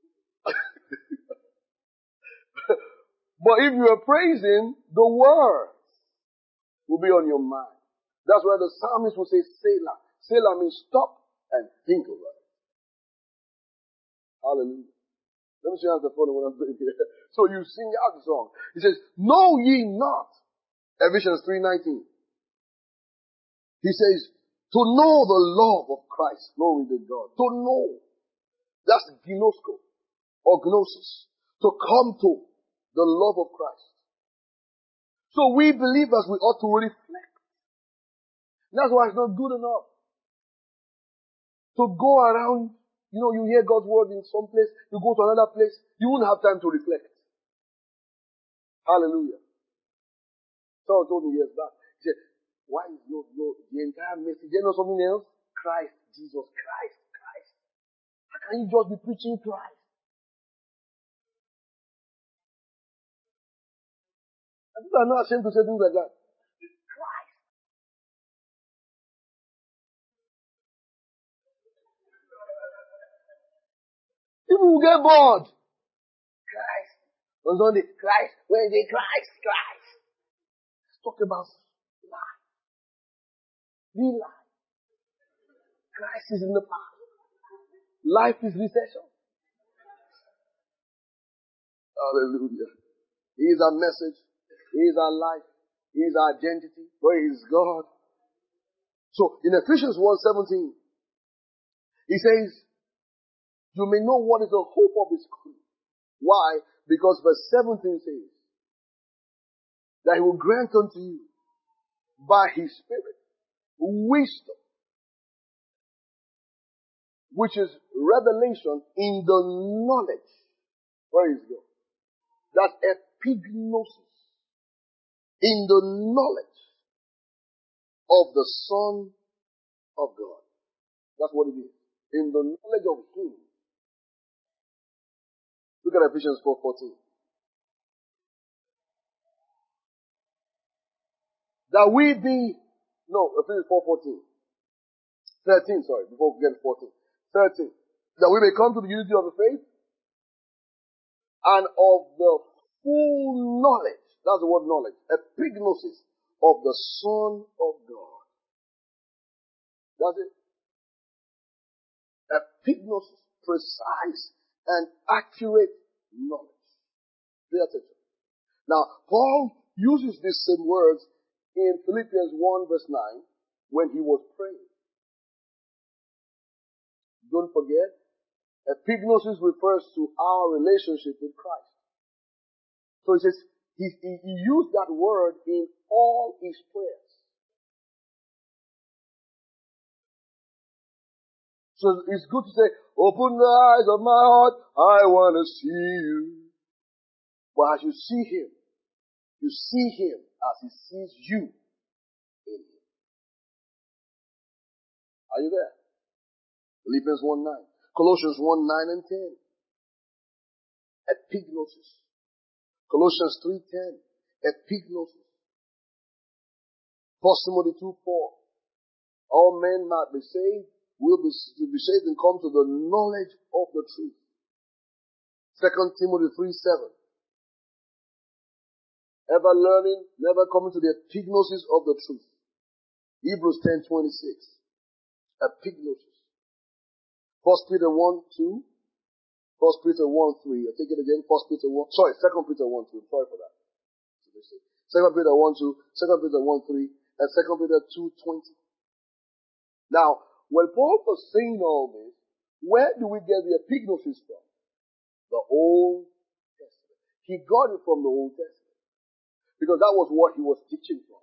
But if you are praising, the words will be on your mind. That's why the psalmist will say, Selah. Selah means stop and think about it. Hallelujah. Let me show you the phone when I'm doing here. So you sing out the song. He says, know ye not. Ephesians three nineteen. He says, to know the love of Christ. Glory to God. To know. That's gnosko or gnosis. To come to the love of Christ. So we believers, we ought to reflect. That's why it's not good enough to go around. You know, you hear God's word in some place, you go to another place, you won't have time to reflect. Hallelujah. Someone told me years back, he said, why is your, your, the entire message, you know something else? Christ, Jesus, Christ, Christ. How can you just be preaching Christ? And people are not ashamed to say things like that. Christ. People will get bored. Christ. On Sunday, Christ. Wednesday, Christ, Christ. Let's talk about life. Real life. Christ is in the past. Life is recession. Hallelujah. He is our message. He is our life. He is our identity. Praise God. So in Ephesians one seventeen, he says, you may know what is the hope of his calling. Why? Because verse seventeen says that he will grant unto you by his Spirit wisdom, which is revelation in the knowledge. Praise God. That's epignosis. In the knowledge of the Son of God. That's what it is. In the knowledge of him. Look at Ephesians four fourteen. That we be, no, Ephesians four fourteen. thirteen, sorry, before we get to fourteen. thirteen. That we may come to the unity of the faith and of the full knowledge. That's the word knowledge. Epignosis of the Son of God. That's it. Epignosis. Precise and accurate knowledge. Pay attention. Now, Paul uses these same words in Philippians one verse nine when he was praying. Don't forget, epignosis refers to our relationship with Christ. So he says, he, he, he used that word in all his prayers. So it's good to say, open the eyes of my heart, I want to see you. But as you see him, you see him as he sees you in him. Are you there? Philippians one nine. Colossians one nine and ten. Epignosis. Colossians three ten. Epignosis. First Timothy two four. All men might be saved, will be, will be saved and come to the knowledge of the truth. Second Timothy three seven. Ever learning, never coming to the epignosis of the truth. Hebrews ten twenty-six. Epignosis. First Peter one two. First Peter one three. I take it again. First Peter one. Sorry, Second Peter one two. Sorry for that. Second Peter one two. Second Peter one three. And Second Peter two twenty. Now, when Paul was saying all this, where do we get the epignosis from? The Old Testament. He got it from the Old Testament. Because that was what he was teaching from.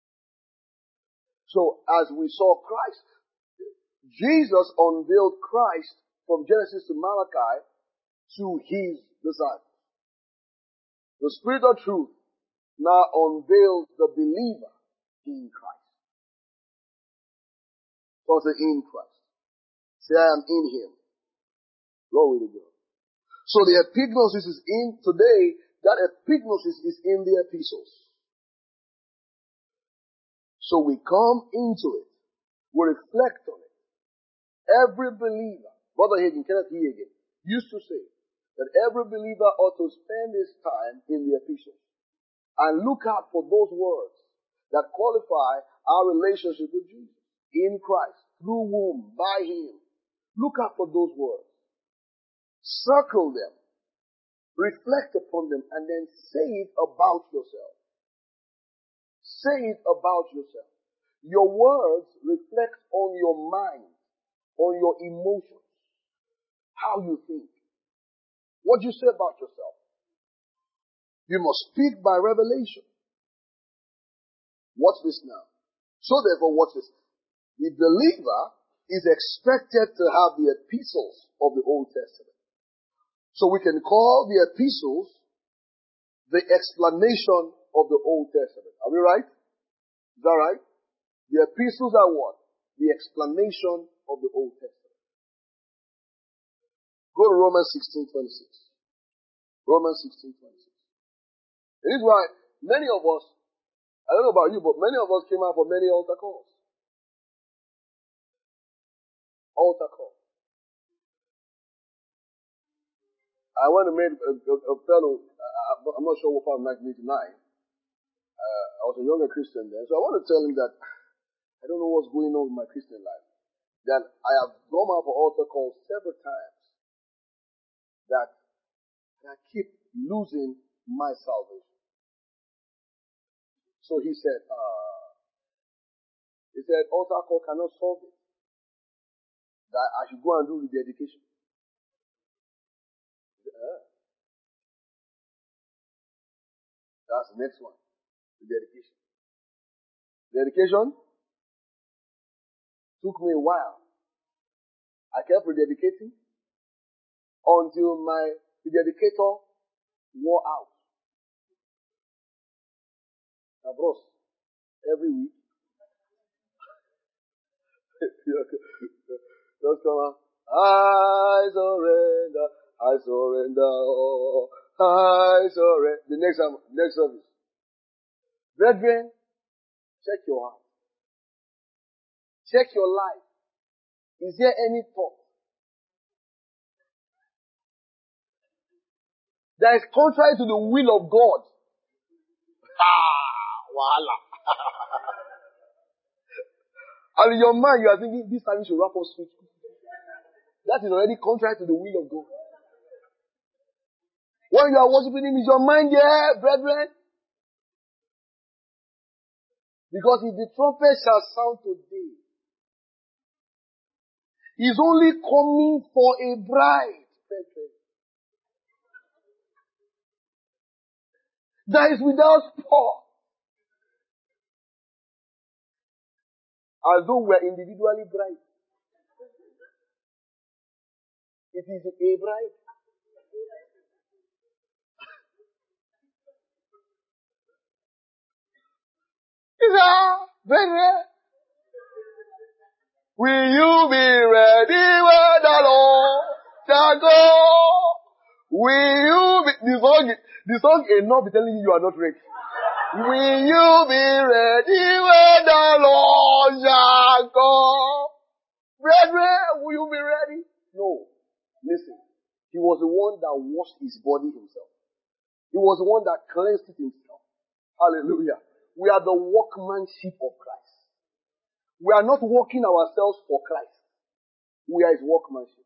So, as we saw Christ, Jesus unveiled Christ from Genesis to Malachi to his disciples. The Spirit of truth now unveils the believer in Christ. So say in Christ. Say I am in him. Glory to God. So the epignosis is in, today, that epignosis is in the epistles. So we come into it. We reflect on it. Every believer, Brother Hagin, Kenneth E. Hagin, used to say that every believer ought to spend his time in the epistles and look out for those words that qualify our relationship with Jesus. In Christ, through whom, by him. Look out for those words. Circle them. Reflect upon them and then say it about yourself. Say it about yourself. Your words reflect on your mind, on your emotions, how you think, what you say about yourself. You must speak by revelation. Watch this now. So therefore, watch this. The believer is expected to have the epistles of the Old Testament. So we can call the epistles the explanation of the Old Testament. Are we right? Is that right? The epistles are what? The explanation of the Old Testament. Go to Romans sixteen twenty-six. Romans sixteen twenty-six. This is why many of us, I don't know about you, but many of us came out for many altar calls. Altar call. I went and made a, a, a fellow, uh, I'm not sure what part of nineteen eighty-nine. Uh, I was a younger Christian then, so I want to tell him that I don't know what's going on with my Christian life. That I have gone out for altar calls several times. That I keep losing my salvation. So he said, uh, he said, altar call cannot solve it. That I should go and do the dedication. Yeah. That's the next one. The dedication. Dedication took me a while. I kept rededicating until my dedicator wore out. Now, bros, every week, just come on. I surrender. I surrender all. I surrender. The next time, next service. Brethren, check your heart. Check your life. Is there any thought that is contrary to the will of God? Ah, voila. And in your mind, you are thinking, this time you should wrap up sweet. That is already contrary to the will of God. When you are worshiping Him, is your mind there, brethren? Because if the trumpet shall sound today, He's only coming for a bride, brethren, that is without spot. As though we are individually bride. It is a bride. Is that, brethren? Will you be ready when the Lord shall go? Will you be, the song, the song enough be telling you you are not ready. Will you be ready when the Lord shall go? Brethren, will you be ready? No. Listen. He was the one that washed his body himself. He was the one that cleansed it himself. Hallelujah. We are the workmanship of Christ. We are not working ourselves for Christ. We are his workmanship.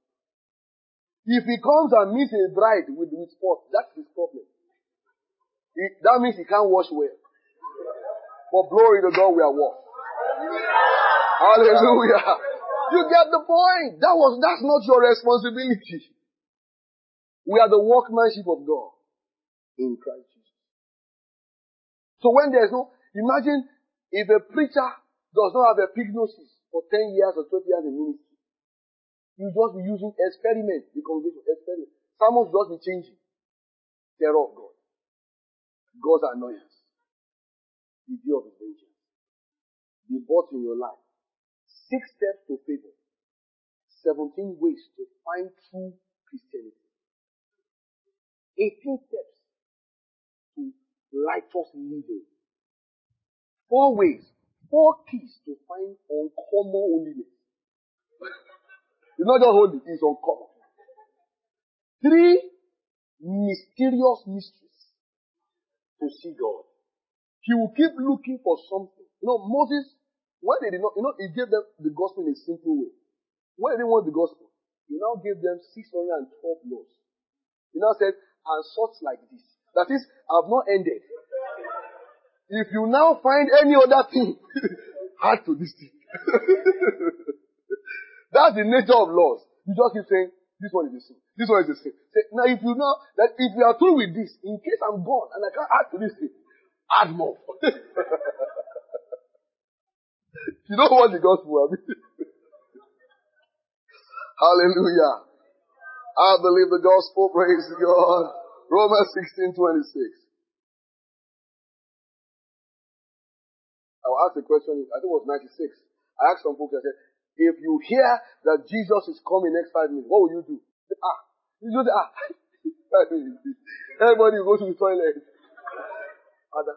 If he comes and meets a bride with, with spot, that's his problem. It, that means he can't wash well. But glory to God, we are washed. Hallelujah. You get the point. That was, that's not your responsibility. We are the workmanship of God in Christ Jesus. So when there's no, imagine if a preacher does not have a prognosis for ten years or twenty years in ministry. You just be using experiment, the congregation experiment. Sermons just be changing. Terror of God. God's annoyance. The day of his vengeance. The bought in your life. Six steps to favor. Seventeen ways to find true Christianity. Eighteen steps to righteous living. Four ways. Four keys to find uncommon holiness. It's not just holy, it's uncommon. Three mysterious mysteries to see God. He will keep looking for something. You know, Moses, when they did not, you know, he gave them the gospel in a simple way. When they didn't want the gospel, he now gave them six hundred twelve laws. He now said, and such like this. That is, I've not ended. If you now find any other thing, add to this thing. That's the nature of laws. You just keep saying, this one is the same. This one is the same. Say, now if you know that if you are through with this, in case I'm gone and I can't add to this thing, add more. You don't want the gospel, I mean. Hallelujah. I believe the gospel, praise God. Romans sixteen twenty-six. I'll ask the question, I think it was ninety-six. I asked some folks, I said, if you hear that Jesus is coming next five minutes, what will you do? They, ah. You just, ah. Everybody will go to the toilet. Other.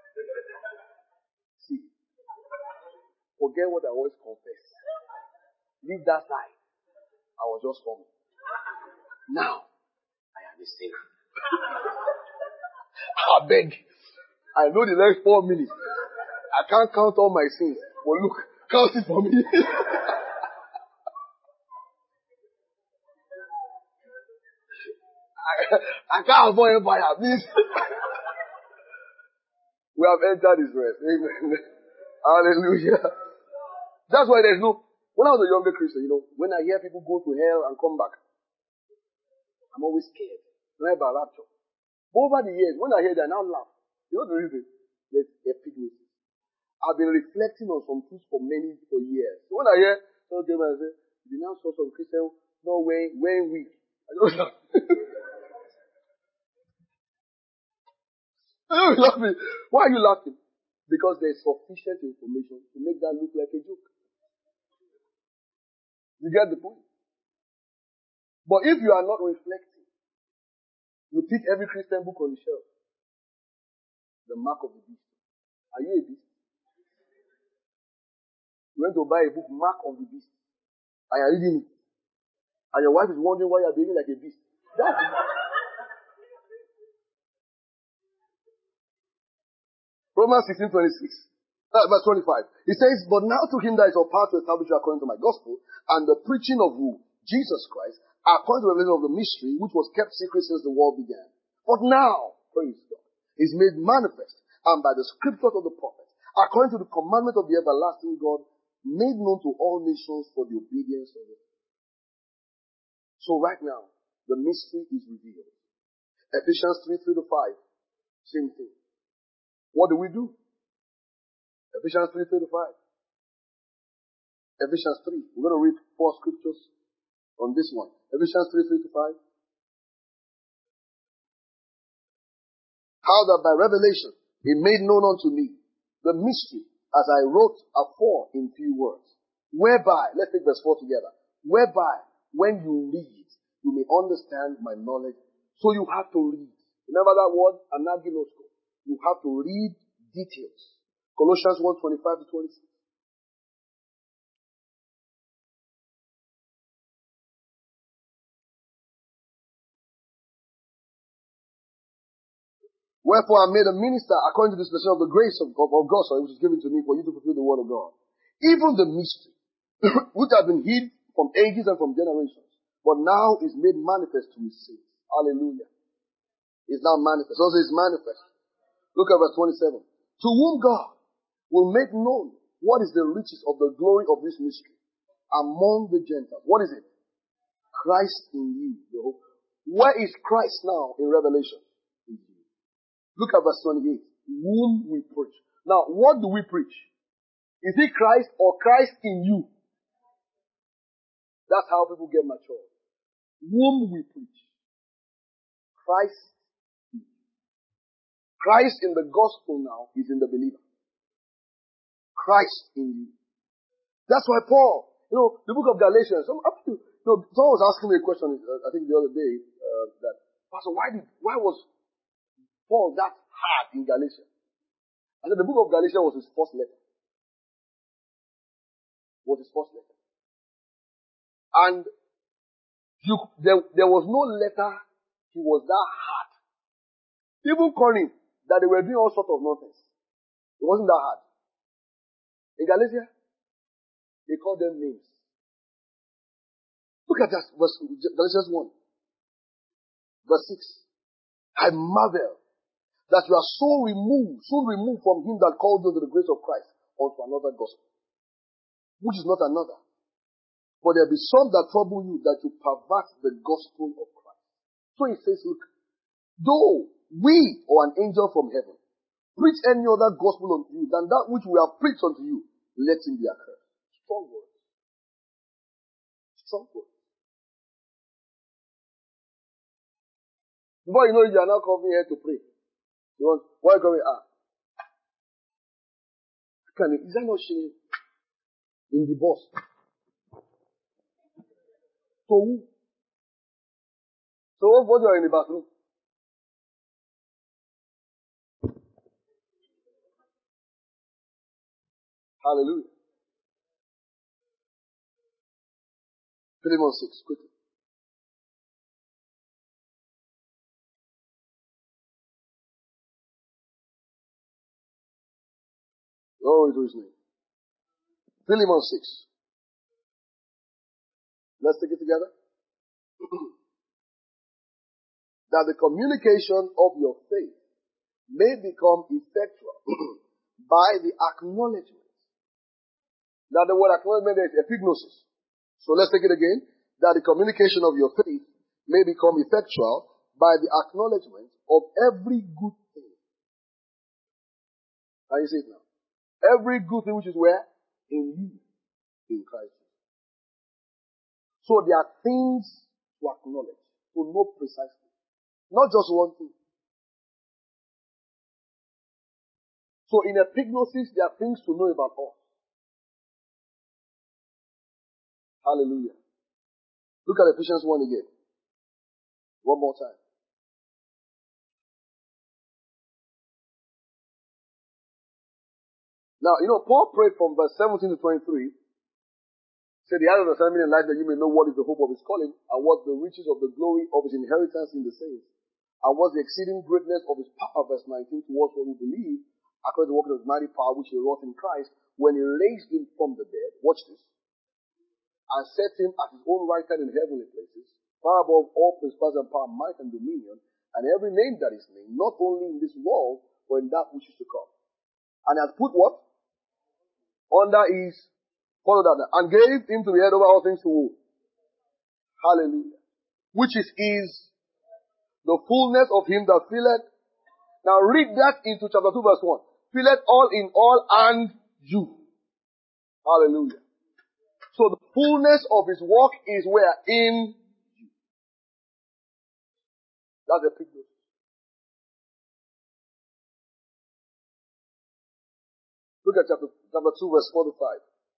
See. Forget what I always confess. Leave that side. I was just coming. Now, I am a sinner. I beg. I know the next four minutes. I can't count all my sins. But look, count it for me. I, I can't avoid empire, please. We have entered his rest. Amen. Hallelujah. That's why there's no, when I was a younger Christian, you know, when I hear people go to hell and come back, I'm always scared. Not about rapture. But over the years, when I hear that, I now laugh. You know the reason? There's epignosis. I've been reflecting on some truths for many, for years. So when I hear, okay, I say, you now saw some Christian, no way, when we. I don't know. I know you're laughing. Why are you laughing? Because there's sufficient information to make that look like a joke. You get the point? But if you are not reflecting, You pick every Christian book on the shelf. The mark of the beast. Are you a beast? You went to buy a book, Mark of the Beast. And you're reading it. And your wife is wondering why you're behaving like a beast. That's Romans sixteen twenty-six. Uh, verse twenty-five. It says, but now to him that is of power to establish you according to my gospel, and the preaching of who? Jesus Christ, according to the revelation of the mystery, which was kept secret since the world began. But now, praise God, is made manifest, and by the scriptures of the prophets, according to the commandment of the everlasting God, made known to all nations for the obedience of it. So right now, the mystery is revealed. Ephesians three, three to five. Same thing. What do we do? Ephesians three, three to five. Ephesians three. We're going to read four scriptures on this one. Ephesians three, three to five. How that by revelation he made known unto me the mystery, as I wrote afore in few words. Whereby, let's take verse four together. Whereby, when you read, you may understand my knowledge. So you have to read. Remember that word? Anaginosko. You have to read details. Colossians one, twenty-five to twenty-six. Wherefore I made a minister according to the dispensation of the grace of, of, of God, sorry, which is given to me for you to fulfill the word of God. Even the mystery, which have been hid from ages and from generations, but now is made manifest to his saints. Hallelujah. Is now manifest. Also is manifest. Look at verse twenty-seven. To whom God will make known what is the riches of the glory of this mystery among the Gentiles. What is it? Christ in you, the hope. Where is Christ now in Revelation? In you. Look at verse twenty-eight. Whom we preach. Now, what do we preach? Is it Christ or Christ in you? That's how people get mature. Whom we preach. Christ in you. Christ in the gospel now is in the believer. Christ in you. That's why Paul, you know, the book of Galatians, some, you know, someone was asking me a question, uh, I think the other day, uh, that, Pastor, why did, why was Paul that hard in Galatians? I said the book of Galatians was his first letter. Was his first letter. And you, there, there was no letter he was that hard. Even calling that they were doing all sorts of nonsense. It wasn't that hard. In Galatia, they called them names. Look at that verse, Galatians one. Verse six. I marvel that you are so removed, so removed from him that called you to the grace of Christ unto another gospel, which is not another. But there be some that trouble you, that you pervert the gospel of Christ. So he says, look, though we or an angel from heaven preach any other gospel unto you than that which we have preached unto you, let him be accursed. Strong words. Strong words. Before you know it, you are now coming here to pray. You want, why are you coming? Ah. Can it, is that not shame? In the boss. So who? So what, what you are in the bathroom? Hallelujah. Philemon six, quickly. Glory to his name. Philemon six. Let's take it together. That the communication of your faith may become effectual by the acknowledgement. Now the word acknowledgement is epignosis. So let's take it again. That the communication of your faith may become effectual by the acknowledgement of every good thing. Can you see it now? Every good thing which is where? In you. In Christ. So there are things to acknowledge, to know precisely. Not just one thing. So in epignosis, there are things to know about us. Hallelujah. Look at Ephesians one again. One more time. Now, you know, Paul prayed from verse seventeen to twenty-three. Said, the eyes of the understanding and light, that you may know what is the hope of his calling, and what the riches of the glory of his inheritance in the saints, and what the exceeding greatness of his power, verse nineteen, towards what we believe, according to the working of his mighty power, which he wrought in Christ, when he raised him from the dead, watch this, and set him at his own right hand in heavenly places, far above all principalities and power, might and dominion, and every name that is named, not only in this world, but in that which is to come. And has put what? Under his, follow that, and gave him to be head over all things to who? Hallelujah. Which is, is the fullness of him that filleth. Now read that into chapter two verse one. Filleth all in all and you. Hallelujah. So the fullness of his work is where? In you. That's a picture. Look at chapter, chapter two verse four to five.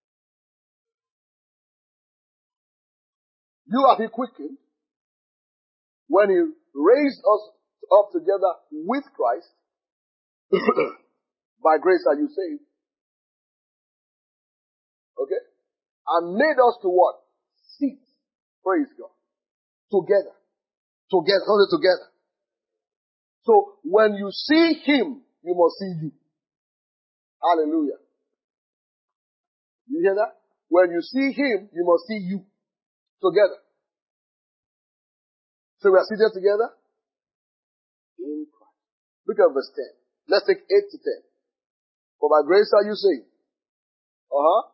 You have he quickened when he raised us up together with Christ. By grace are you saved. Okay? And made us to what? Sit. Praise God. Together. Together. Not together. So when you see him, you must see you. Hallelujah. You hear that? When you see him, you must see you. Together. So we are seated together in Christ. Look at verse ten. Let's take eight to ten. For by grace are you saved. Uh-huh.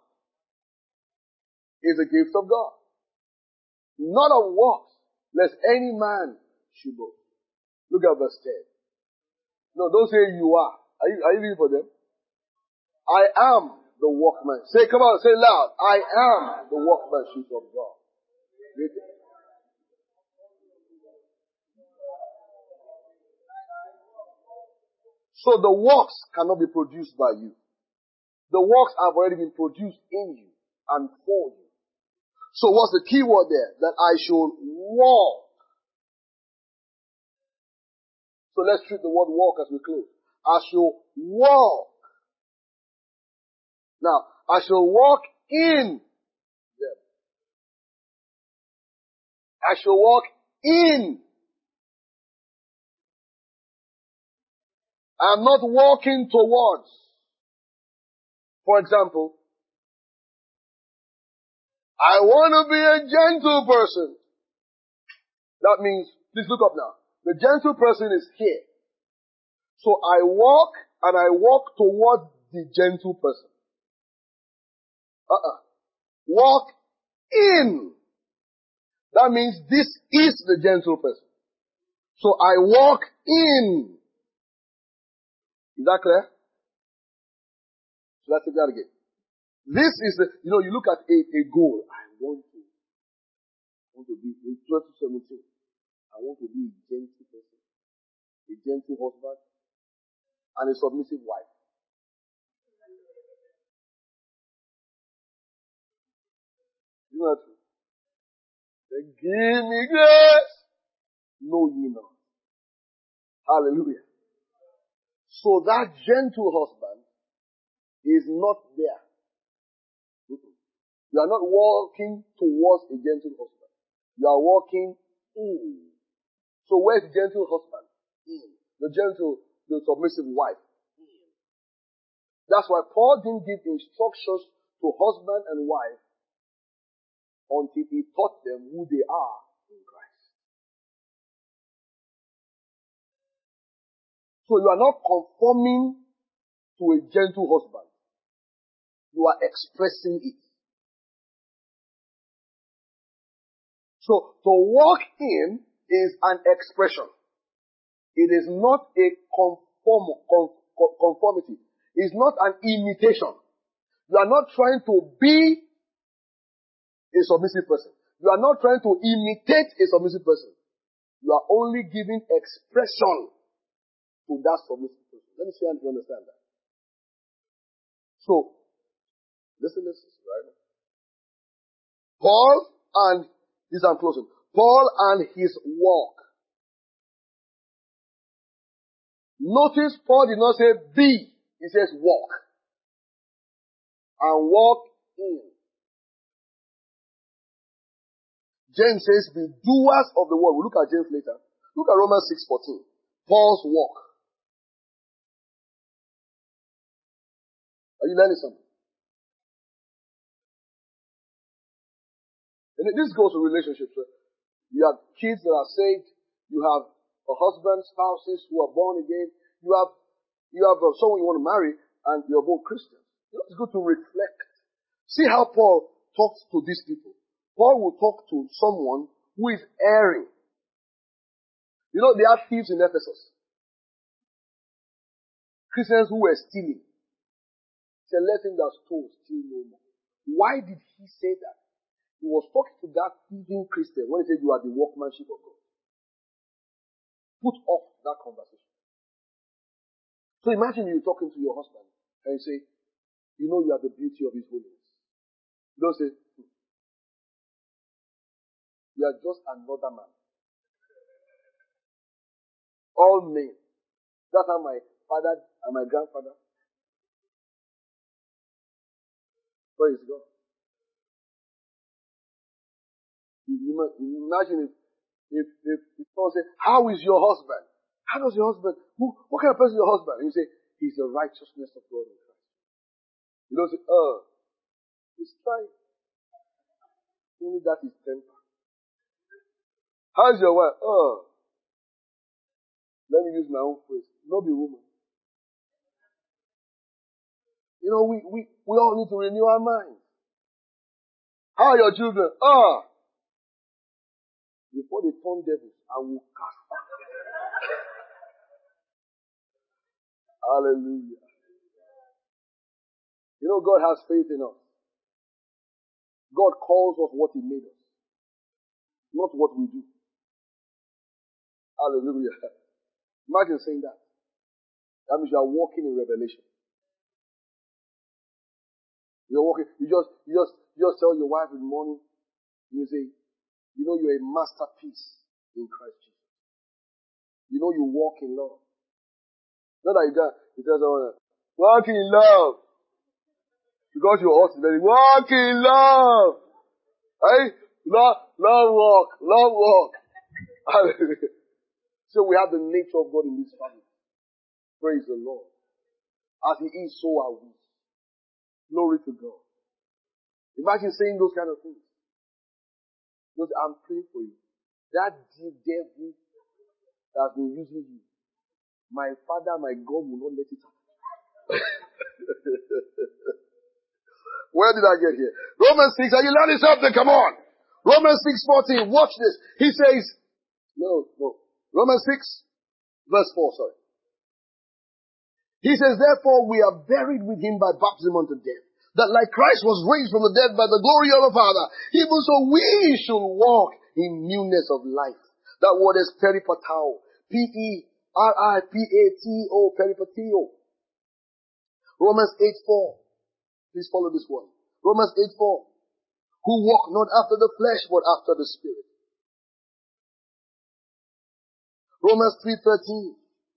Is a gift of God. Not of works, lest any man should boast. Look at verse ten. No, don't say you are. Are you, are you reading for them? I am the workman. Say, come on, say loud. I am the workmanship of God. Read it. So the works cannot be produced by you. The works have already been produced in you and for you. So what's the key word there? That I should walk. So let's treat the word walk as we close. I shall walk. Now, I shall walk in them. I shall walk in. I'm not walking towards. For example, I want to be a gentle person. That means, please look up now. The gentle person is here. So I walk and I walk towards the gentle person. Uh-uh. Walk in. That means this is the gentle person. So I walk in. Is that clear? So let's take that again. This is the, you know, you look at a, a goal. I want to, I want to be, in twenty seventeen, I want to be a gentle person, a gentle husband, and a submissive wife. You know that true? Say, give me grace. Know ye not. Hallelujah. So that gentle husband is not there. You are not walking towards a gentle husband. You are walking in. So where's the gentle husband? In. The gentle, the submissive wife. In. That's why Paul didn't give instructions to husband and wife until he taught them who they are in Christ. So you are not conforming to a gentle husband. You are expressing it. So to walk in is an expression. It is not a conform, conform, conformity. It's not an imitation. You are not trying to be a submissive person. You are not trying to imitate a submissive person. You are only giving expression to that submissive person. Let me see if you understand that. So, listen, listen, right? Paul and, this I'm closing. Paul and his walk. Notice Paul did not say be, he says walk. and walk in. James says, be doers of the word. We'll look at James later. Look at Romans six fourteen. Paul's walk. Are you learning something? And this goes to relationships. Right? You have kids that are saved. You have a husband, spouses who are born again. You have, you have uh, someone you want to marry, and you're both Christians. You know, it's good to reflect. See how Paul talks to these people. Paul will talk to someone who is erring. You know, they had thieves in Ephesus. Christians who were stealing. He said, let him that stole steal no more. Why did he say that? He was talking to that thieving Christian when he said, you are the workmanship of God. Put off that conversation. So imagine you're talking to your husband and you say, you know you are the beauty of his holiness. You don't say, hmm. You are just another man. All men. That's how my father and my grandfather. Praise God. You, you, you imagine if, if, if, if someone says, how is your husband? How does your husband, who, what kind of person is your husband? And you say, he's the righteousness of God in Christ. You don't say, oh, he's trying. Only that is temper. How's your wife? Oh, let me use my own phrase. Not be woman. You know, we, we, we all need to renew our minds. How are your children? Oh, before they turn devils, I will cast them. Hallelujah. You know, God has faith in us. God calls us what He made us, not what we do. Hallelujah. Imagine saying that. That means you are walking in revelation. You're walking, you just, you just, you just tell your wife in the morning, you say, you know you're a masterpiece in Christ Jesus. You know you walk in love. Not that you got, you tell someone, walk in love. Because your horse is very, walk in love. Hey? Love, love walk, love walk. Hallelujah. So we have the nature of God in this family. Praise the Lord. As He is, so are we. Glory to God. Imagine saying those kind of things. Because I'm praying for you. That devil that has been using you, my Father, my God will not let it happen. Where did I get here? Romans six, are you learning something? Come on. Romans six fourteen, watch this. He says, no, no. Romans six, verse four, sorry. He says, therefore we are buried with Him by baptism unto death, that like Christ was raised from the dead by the glory of the Father, even so we should walk in newness of life. That word is peripatao. P E R I P A T O, peripatio. Romans eight four. Please follow this one. Romans eight four. Who walk not after the flesh, but after the Spirit. Romans three thirteen.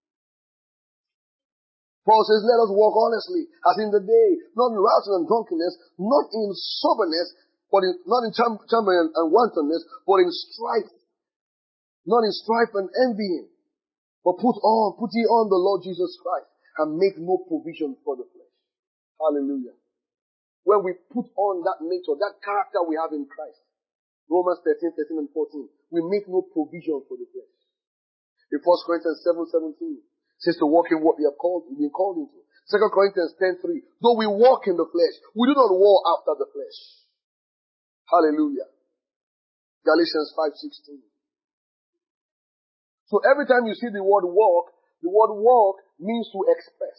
Paul says, let us walk honestly, as in the day, not in wrath and drunkenness, not in soberness, but in, not in chambering and wantonness, but in strife, not in strife and envying, but put on, put ye on the Lord Jesus Christ, and make no provision for the flesh. Hallelujah. When we put on that nature, that character we have in Christ, Romans thirteen, thirteen and fourteen, we make no provision for the flesh. In First Corinthians seven, seventeen, says to walk in what we have called, we've been called into. Second Corinthians ten, three, though we walk in the flesh, we do not war after the flesh. Hallelujah. Galatians five, sixteen. So every time you see the word walk, the word walk means to express.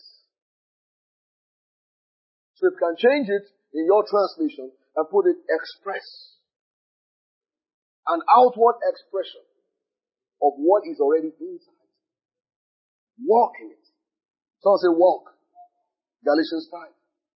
So you can change it in your translation and put it express. An outward expression of what is already inside. Walk in it. Someone say walk. Galatians five.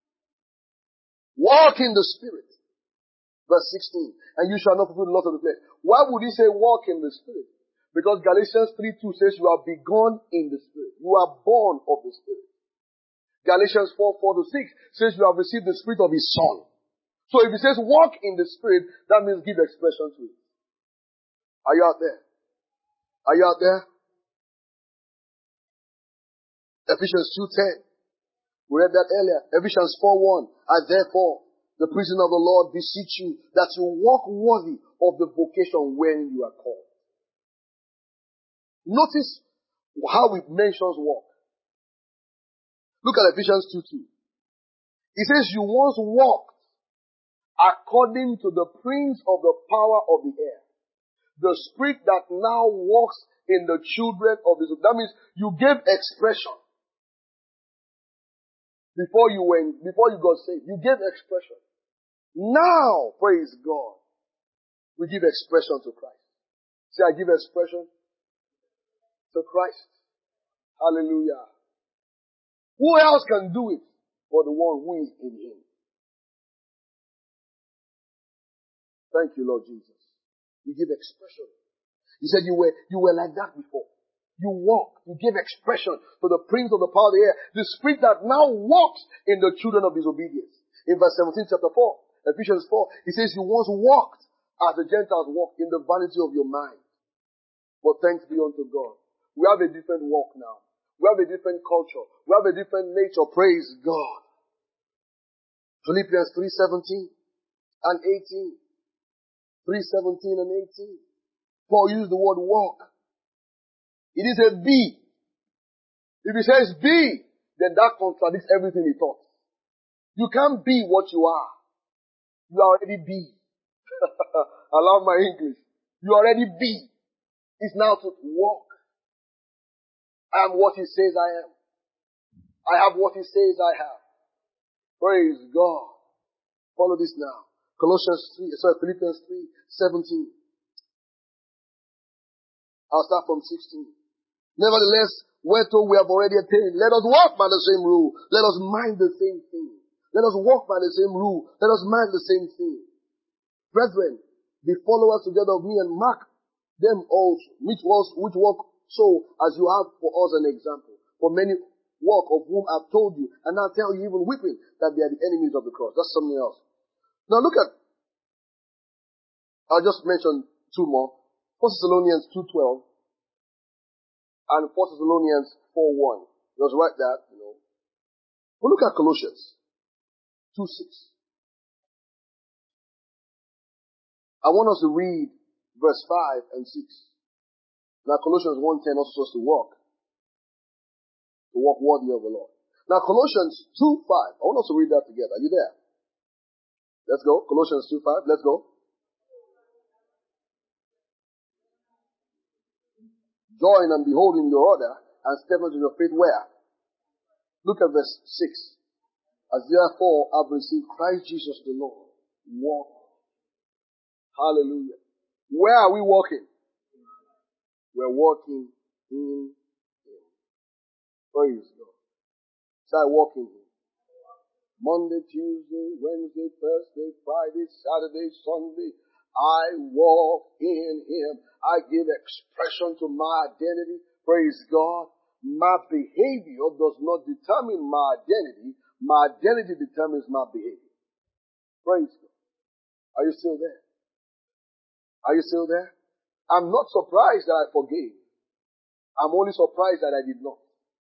Walk in the Spirit. Verse sixteen. And you shall not fulfill the lust of the flesh. Why would he say walk in the Spirit? Because Galatians three two says you are begun in the Spirit. You are born of the Spirit. Galatians four, four to six says you have received the Spirit of His Son. So if He says walk in the Spirit, that means give expression to it. Are you out there? Are you out there? Ephesians two ten. We read that earlier. Ephesians four one. And therefore, the prisoner of the Lord beseech you that you walk worthy of the vocation wherein you are called. Notice how it mentions walk. Look at Ephesians two two. It says you once walked according to the prince of the power of the air. The spirit that now walks in the children of Israel. That means you gave expression. Before you went, before you got saved, you gave expression. Now, praise God, we give expression to Christ. See, I give expression to Christ. Hallelujah. Who else can do it but the one who is in Him? Thank you, Lord Jesus. You give expression. You said you were, you were like that before. You walk, you give expression to the prince of the power of the air, the spirit that now walks in the children of disobedience. In verse seventeen, chapter four, Ephesians four, it says you once walked as the Gentiles walked in the vanity of your mind. But thanks be unto God. We have a different walk now. We have a different culture. We have a different nature. Praise God. Philippians three seventeen and eighteen. three seventeen and eighteen. Paul used the word walk. It is a be. If he says be, then that contradicts everything he taught. You can't be what you are. You already be. I love my English. You already be. It's now to walk. I am what he says I am. I have what he says I have. Praise God. Follow this now. Colossians three, sorry, Philippians three, seventeen. I'll start from sixteen. Nevertheless, whereto we have already attained, let us walk by the same rule. Let us mind the same thing. Let us walk by the same rule. Let us mind the same thing. Brethren, be followers together of me and mark them also, which was, which walk so as you have for us an example. For many walk of whom I've told you, and now tell you even weeping that they are the enemies of the cross. That's something else. Now look at, I'll just mention two more. First Thessalonians two twelve. And First Thessalonians four one. Just write that, you know. But look at Colossians two six. I want us to read verse five and six. Now Colossians one ten also says to walk. To walk worthy of the Lord. Now Colossians two five. I want us to read that together. Are you there? Let's go. Colossians two five. Let's go. Join and behold in your order and steadfast in your faith where? Look at verse six. As therefore I've received Christ Jesus the Lord. Walk. Hallelujah. Where are we walking? We're walking in Him. Praise God. Start walking in Him. Monday, Tuesday, Wednesday, Thursday, Friday, Saturday, Sunday. I walk in Him. I give expression to my identity. Praise God. My behavior does not determine my identity. My identity determines my behavior. Praise God. Are you still there? Are you still there? I'm not surprised that I forgave. I'm only surprised that I did not.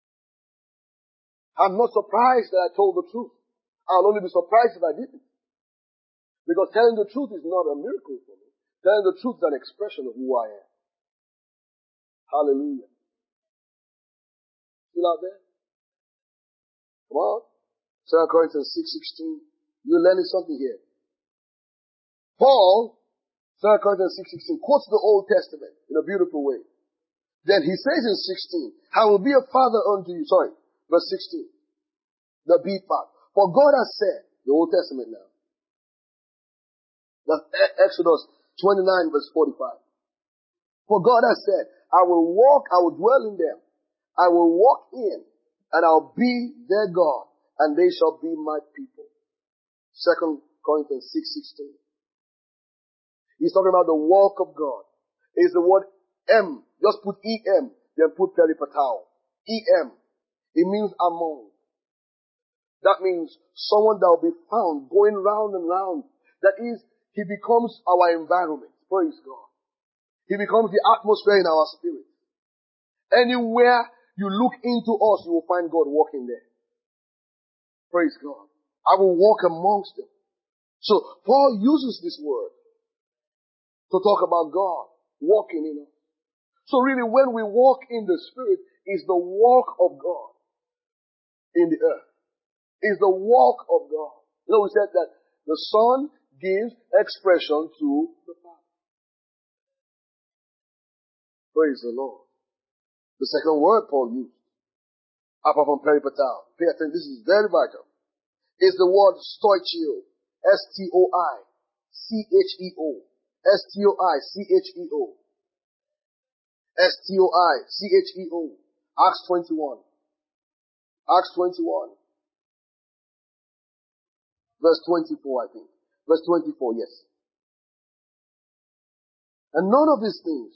I'm not surprised that I told the truth. I'll only be surprised if I didn't. Because telling the truth is not a miracle for me. Telling the truth is an expression of who I am. Hallelujah. Still out there? Come on. Second Corinthians six sixteen. You're learning something here. Paul, Second Corinthians six sixteen, quotes the Old Testament in a beautiful way. Then he says in sixteen, I will be a father unto you. Sorry, verse sixteen. The B part. For God has said, the Old Testament now. That's Exodus twenty-nine verse forty-five. For God has said, I will walk, I will dwell in them. I will walk in, and I'll be their God, and they shall be my people. Second Corinthians six sixteen. He's talking about the walk of God. It's the word M. Just put E M, then put peripatao. E M. It means among. That means someone that will be found going round and round. That is, he becomes our environment. Praise God. He becomes the atmosphere in our spirit. Anywhere you look into us, you will find God walking there. Praise God. I will walk amongst them. So Paul uses this word to talk about God walking in us. So really when we walk in the Spirit, is the walk of God in the earth. Is the walk of God. You know, we said that the Son gives expression to the Father. Praise the Lord. The second word Paul used, apart from peripatal, pay attention, this is very vital, is the word stoichio. S T O I C H E O. S T O I C H E O. S T O I C H E O. Acts twenty-one. Acts twenty-one. Verse twenty-four, I think. Verse twenty-four, yes. And none of these things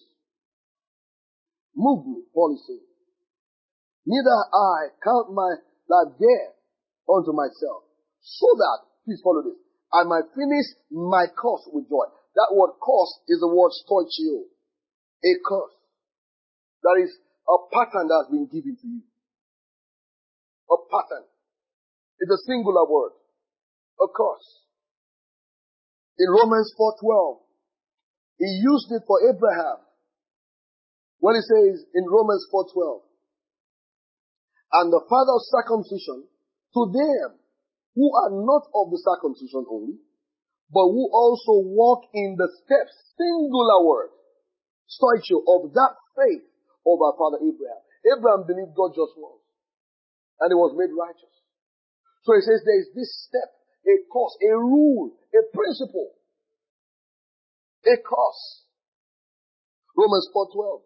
move me, Paul is saying. Neither I count my life dear unto myself, so that, please follow this, I might finish my course with joy. That word course is the word stoichio. A course. That is a pattern that has been given to you. A pattern. It's a singular word. A course. In Romans four twelve, he used it for Abraham. When he says in Romans four twelve, and the father of circumcision to them who are not of the circumcision only, but who also walk in the steps, singular word, stoichio, of that faith of our father Abraham. Abraham believed God just once, and he was made righteous. So he says there is this step, a course, a rule, a principle, a course. Romans four twelve.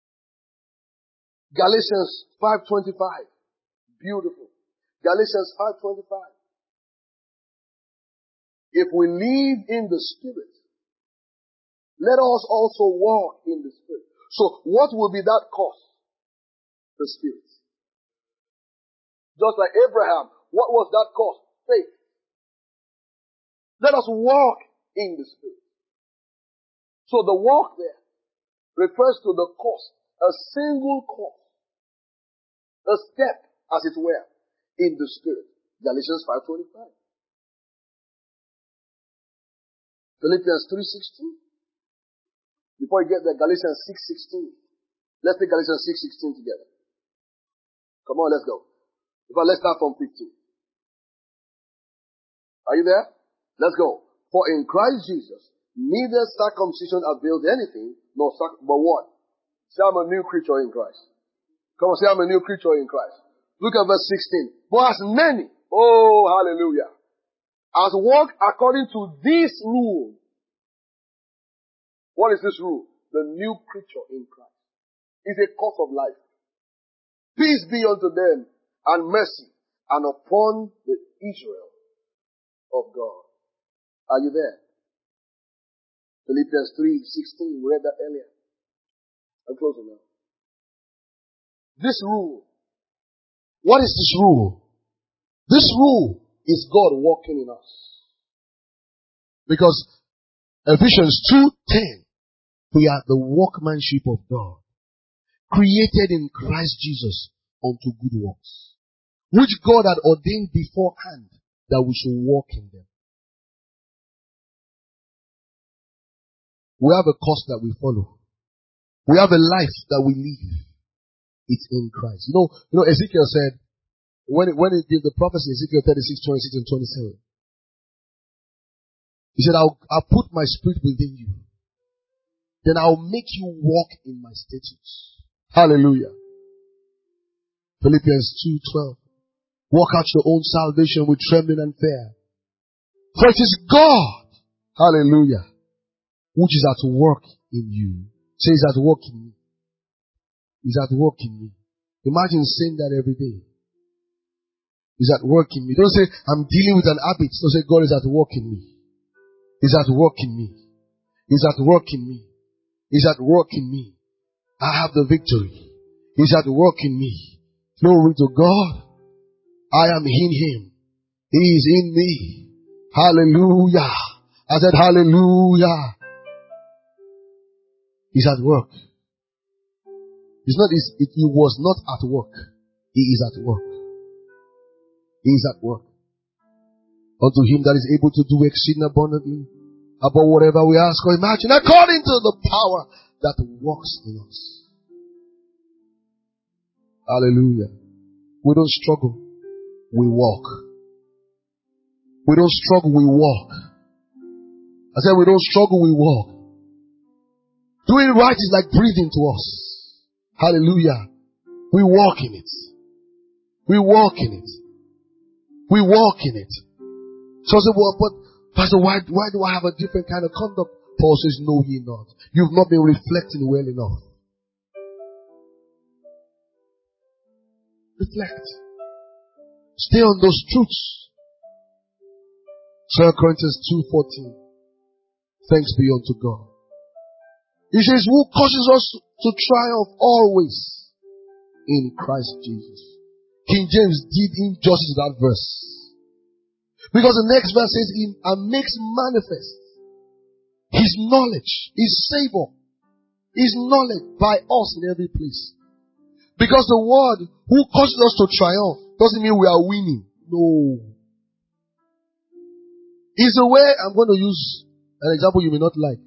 Galatians five twenty-five. Beautiful. Galatians five twenty-five. If we live in the Spirit, let us also walk in the Spirit. So what will be that course? The Spirit. Just like Abraham, what was that course? Faith. Let us walk in the Spirit. So the walk there refers to the course, a single course, a step, as it were, in the Spirit. Galatians five twenty-five. Philippians three sixteen. Before you get there, Galatians six sixteen. Let's take Galatians six sixteen together. Come on, let's go. In fact, let's start from fifteen. Are you there? Let's go. For in Christ Jesus, neither circumcision avails anything, nor circ- but what? Say, I'm a new creature in Christ. Come on, say, I'm a new creature in Christ. Look at verse sixteen. But as many, oh, hallelujah, as walk according to this rule. What is this rule? The new creature in Christ. It's a course of life. Peace be unto them, and mercy, and upon the Israel of God. Are you there? Philippians three sixteen, we read that earlier. I'm closing now. This rule. What is this rule? This rule is God walking in us. Because Ephesians two ten, we are the workmanship of God, created in Christ Jesus unto good works, which God had ordained beforehand that we should walk in them. We have a course that we follow. We have a life that we live. It's in Christ. You know, you know, Ezekiel said, when it, when it gave the prophecy, Ezekiel thirty-six, twenty-six and twenty-seven, he said, I'll, I'll put my spirit within you. Then I'll make you walk in my statutes. Hallelujah. Philippians two twelve. Work out your own salvation with trembling and fear. For it is God, hallelujah, which is at work in you. Say, he's at work in me. He's at work in me. Imagine saying that every day. He's at work in me. Don't say, I'm dealing with an habit. Don't say, God is at work in me. He's at work in me. He's at work in me. He's at work in me. I have the victory. He's at work in me. Glory to God. I am in him. He is in me. Hallelujah. I said hallelujah. He's at work. It's not, it's, it, he was not at work. He is at work. He is at work. Unto him that is able to do exceeding abundantly above whatever we ask or imagine, according to the power that works in us. Hallelujah. We don't struggle. We walk. We don't struggle. We walk. I said we don't struggle. We walk. Doing right is like breathing to us. Hallelujah. We walk in it. We walk in it. We walk in it. So I said, well, but Pastor, why, why do I have a different kind of conduct? Paul says, know ye not. You've not been reflecting well enough. Reflect. Stay on those truths. Second Corinthians two fourteen. Thanks be unto God. He says, who causes us to triumph always in Christ Jesus. King James did injustice to that verse. Because the next verse says, and makes manifest his knowledge, his savor, his knowledge by us in every place. Because the word who causes us to triumph doesn't mean we are winning. No. It's a way, I'm going to use an example you may not like.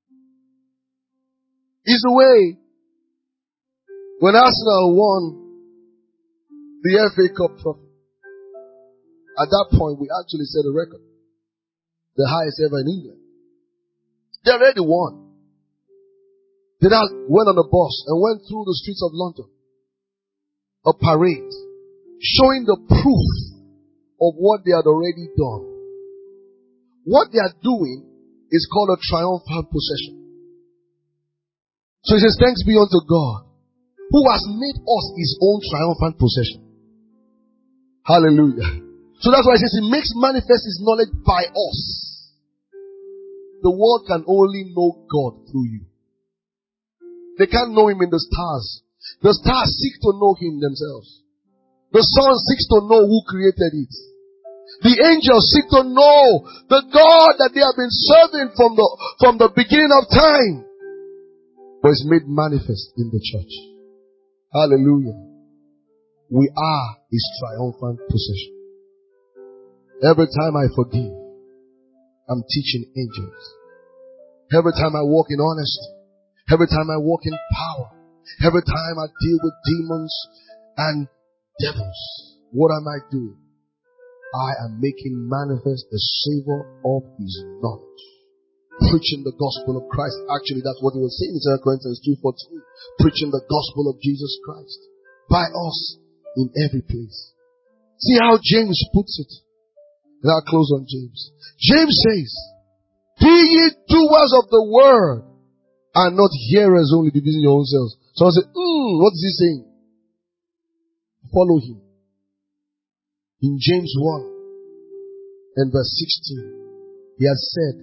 It's a way when Arsenal won the F A Cup trophy. At that point, we actually set a record. The highest ever in England. They already won. They went on a bus and went through the streets of London. A parade. Showing the proof of what they had already done. What they are doing is called a triumphant procession. So he says, thanks be unto God, who has made us his own triumphant procession. Hallelujah. So that's why it says he makes manifest his knowledge by us. The world can only know God through you. They can't know him in the stars. The stars seek to know him themselves. The sun seeks to know who created it. The angels seek to know the God that they have been serving from the, from the beginning of time. But it's made manifest in the church. Hallelujah. We are his triumphant procession. Every time I forgive, I'm teaching angels. Every time I walk in honesty, every time I walk in power, every time I deal with demons and devils, what am I doing? I am making manifest the savor of his knowledge. Preaching the gospel of Christ. Actually, that's what he was saying in Second Corinthians two fourteen. Preaching the gospel of Jesus Christ. By us in every place. See how James puts it. And I'll close on James. James says, be ye doers of the word, and not hearers only, dividing your own selves. So I say, hmm, what is he saying? Follow him. In James one and verse sixteen, he has said,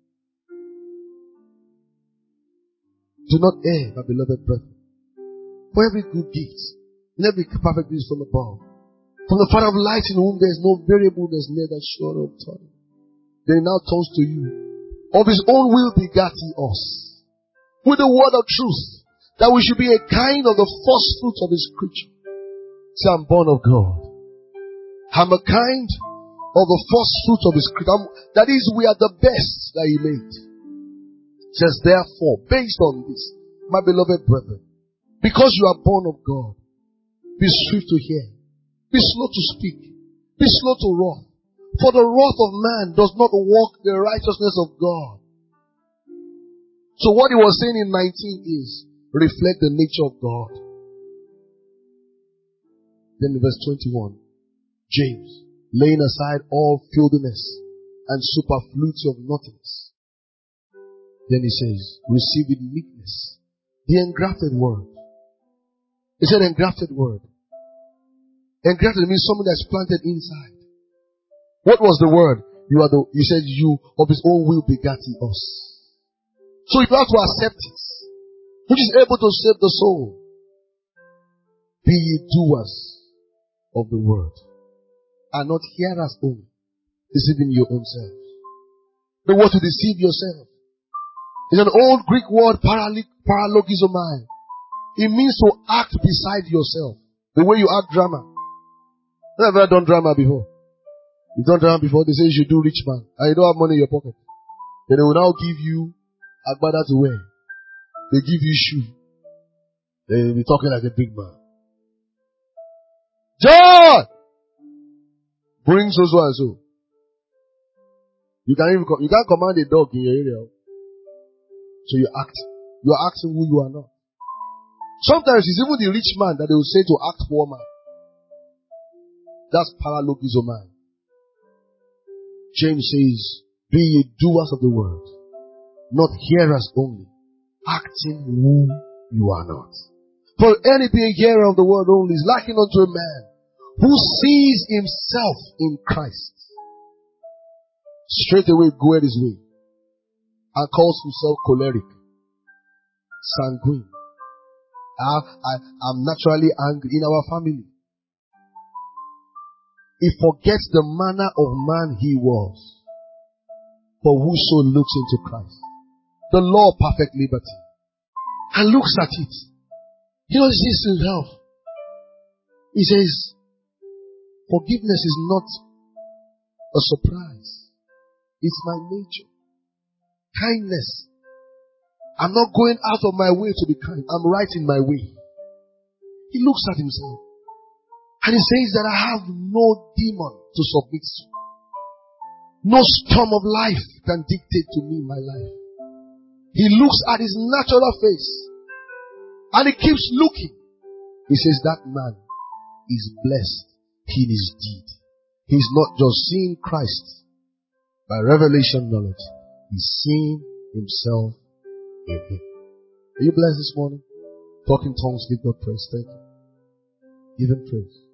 do not err, my beloved brethren. For every good gift, and every perfect gift is from above. From the Father of lights, in whom there is no variableness, neither shadow of turning. Then he now turns to you. Of his own will begat he us, with the word of truth, that we should be a kind of the first fruits of his creature. Say, I'm born of God. I'm a kind of the first fruits of his creature. That is, we are the best that he made. Says, therefore, based on this, my beloved brethren, because you are born of God, be swift to hear, be slow to speak, be slow to wrath. For the wrath of man does not work the righteousness of God. So what he was saying in nineteen is, reflect the nature of God. Then in verse twenty-one, James, laying aside all filthiness and superfluity of nothingness. Then he says, receive with meekness the engrafted word. He said engrafted word. Engrafted means something that's planted inside. What was the word? You are the, you said you of his own will begat he us. So you have to accept it, which is able to save the soul. Be ye doers of the word, are not hearers only, deceiving your own selves. Don't want to deceive yourself. It's an old Greek word, paralogizomai. It means to act beside yourself. The way you act drama. Have you ever done drama before? You've done drama before, they say you should do rich man. And you don't have money in your pocket. Then they will now give you agbada to wear. They give you shoe. They will be talking like a big man. John! Bring so so and so. You can't even, you can't command a dog in your area. So you act. You are acting who you are not. Sometimes it's even the rich man that they will say to act poor man. That's paralogizomai. James says, be ye doers of the word, not hearers only, acting who you are not. For any being hearer of the word only is likened unto a man who sees himself in Christ. Straight away goeth his way and calls himself choleric, sanguine. I, I, I'm naturally angry in our family. He forgets the manner of man he was. For whoso looks into Christ, the law of perfect liberty, and looks at it, he knows this himself. He says, forgiveness is not a surprise. It's my nature. Kindness. I'm not going out of my way to be kind. I'm right in my way. He looks at himself. And he says that I have no demon to submit to. No storm of life can dictate to me my life. He looks at his natural face. And he keeps looking. He says that man is blessed in his deed. He's not just seeing Christ by revelation knowledge. He's seeing himself in him. Are you blessed this morning? Talk in tongues, give God praise. Thank you. Give him praise.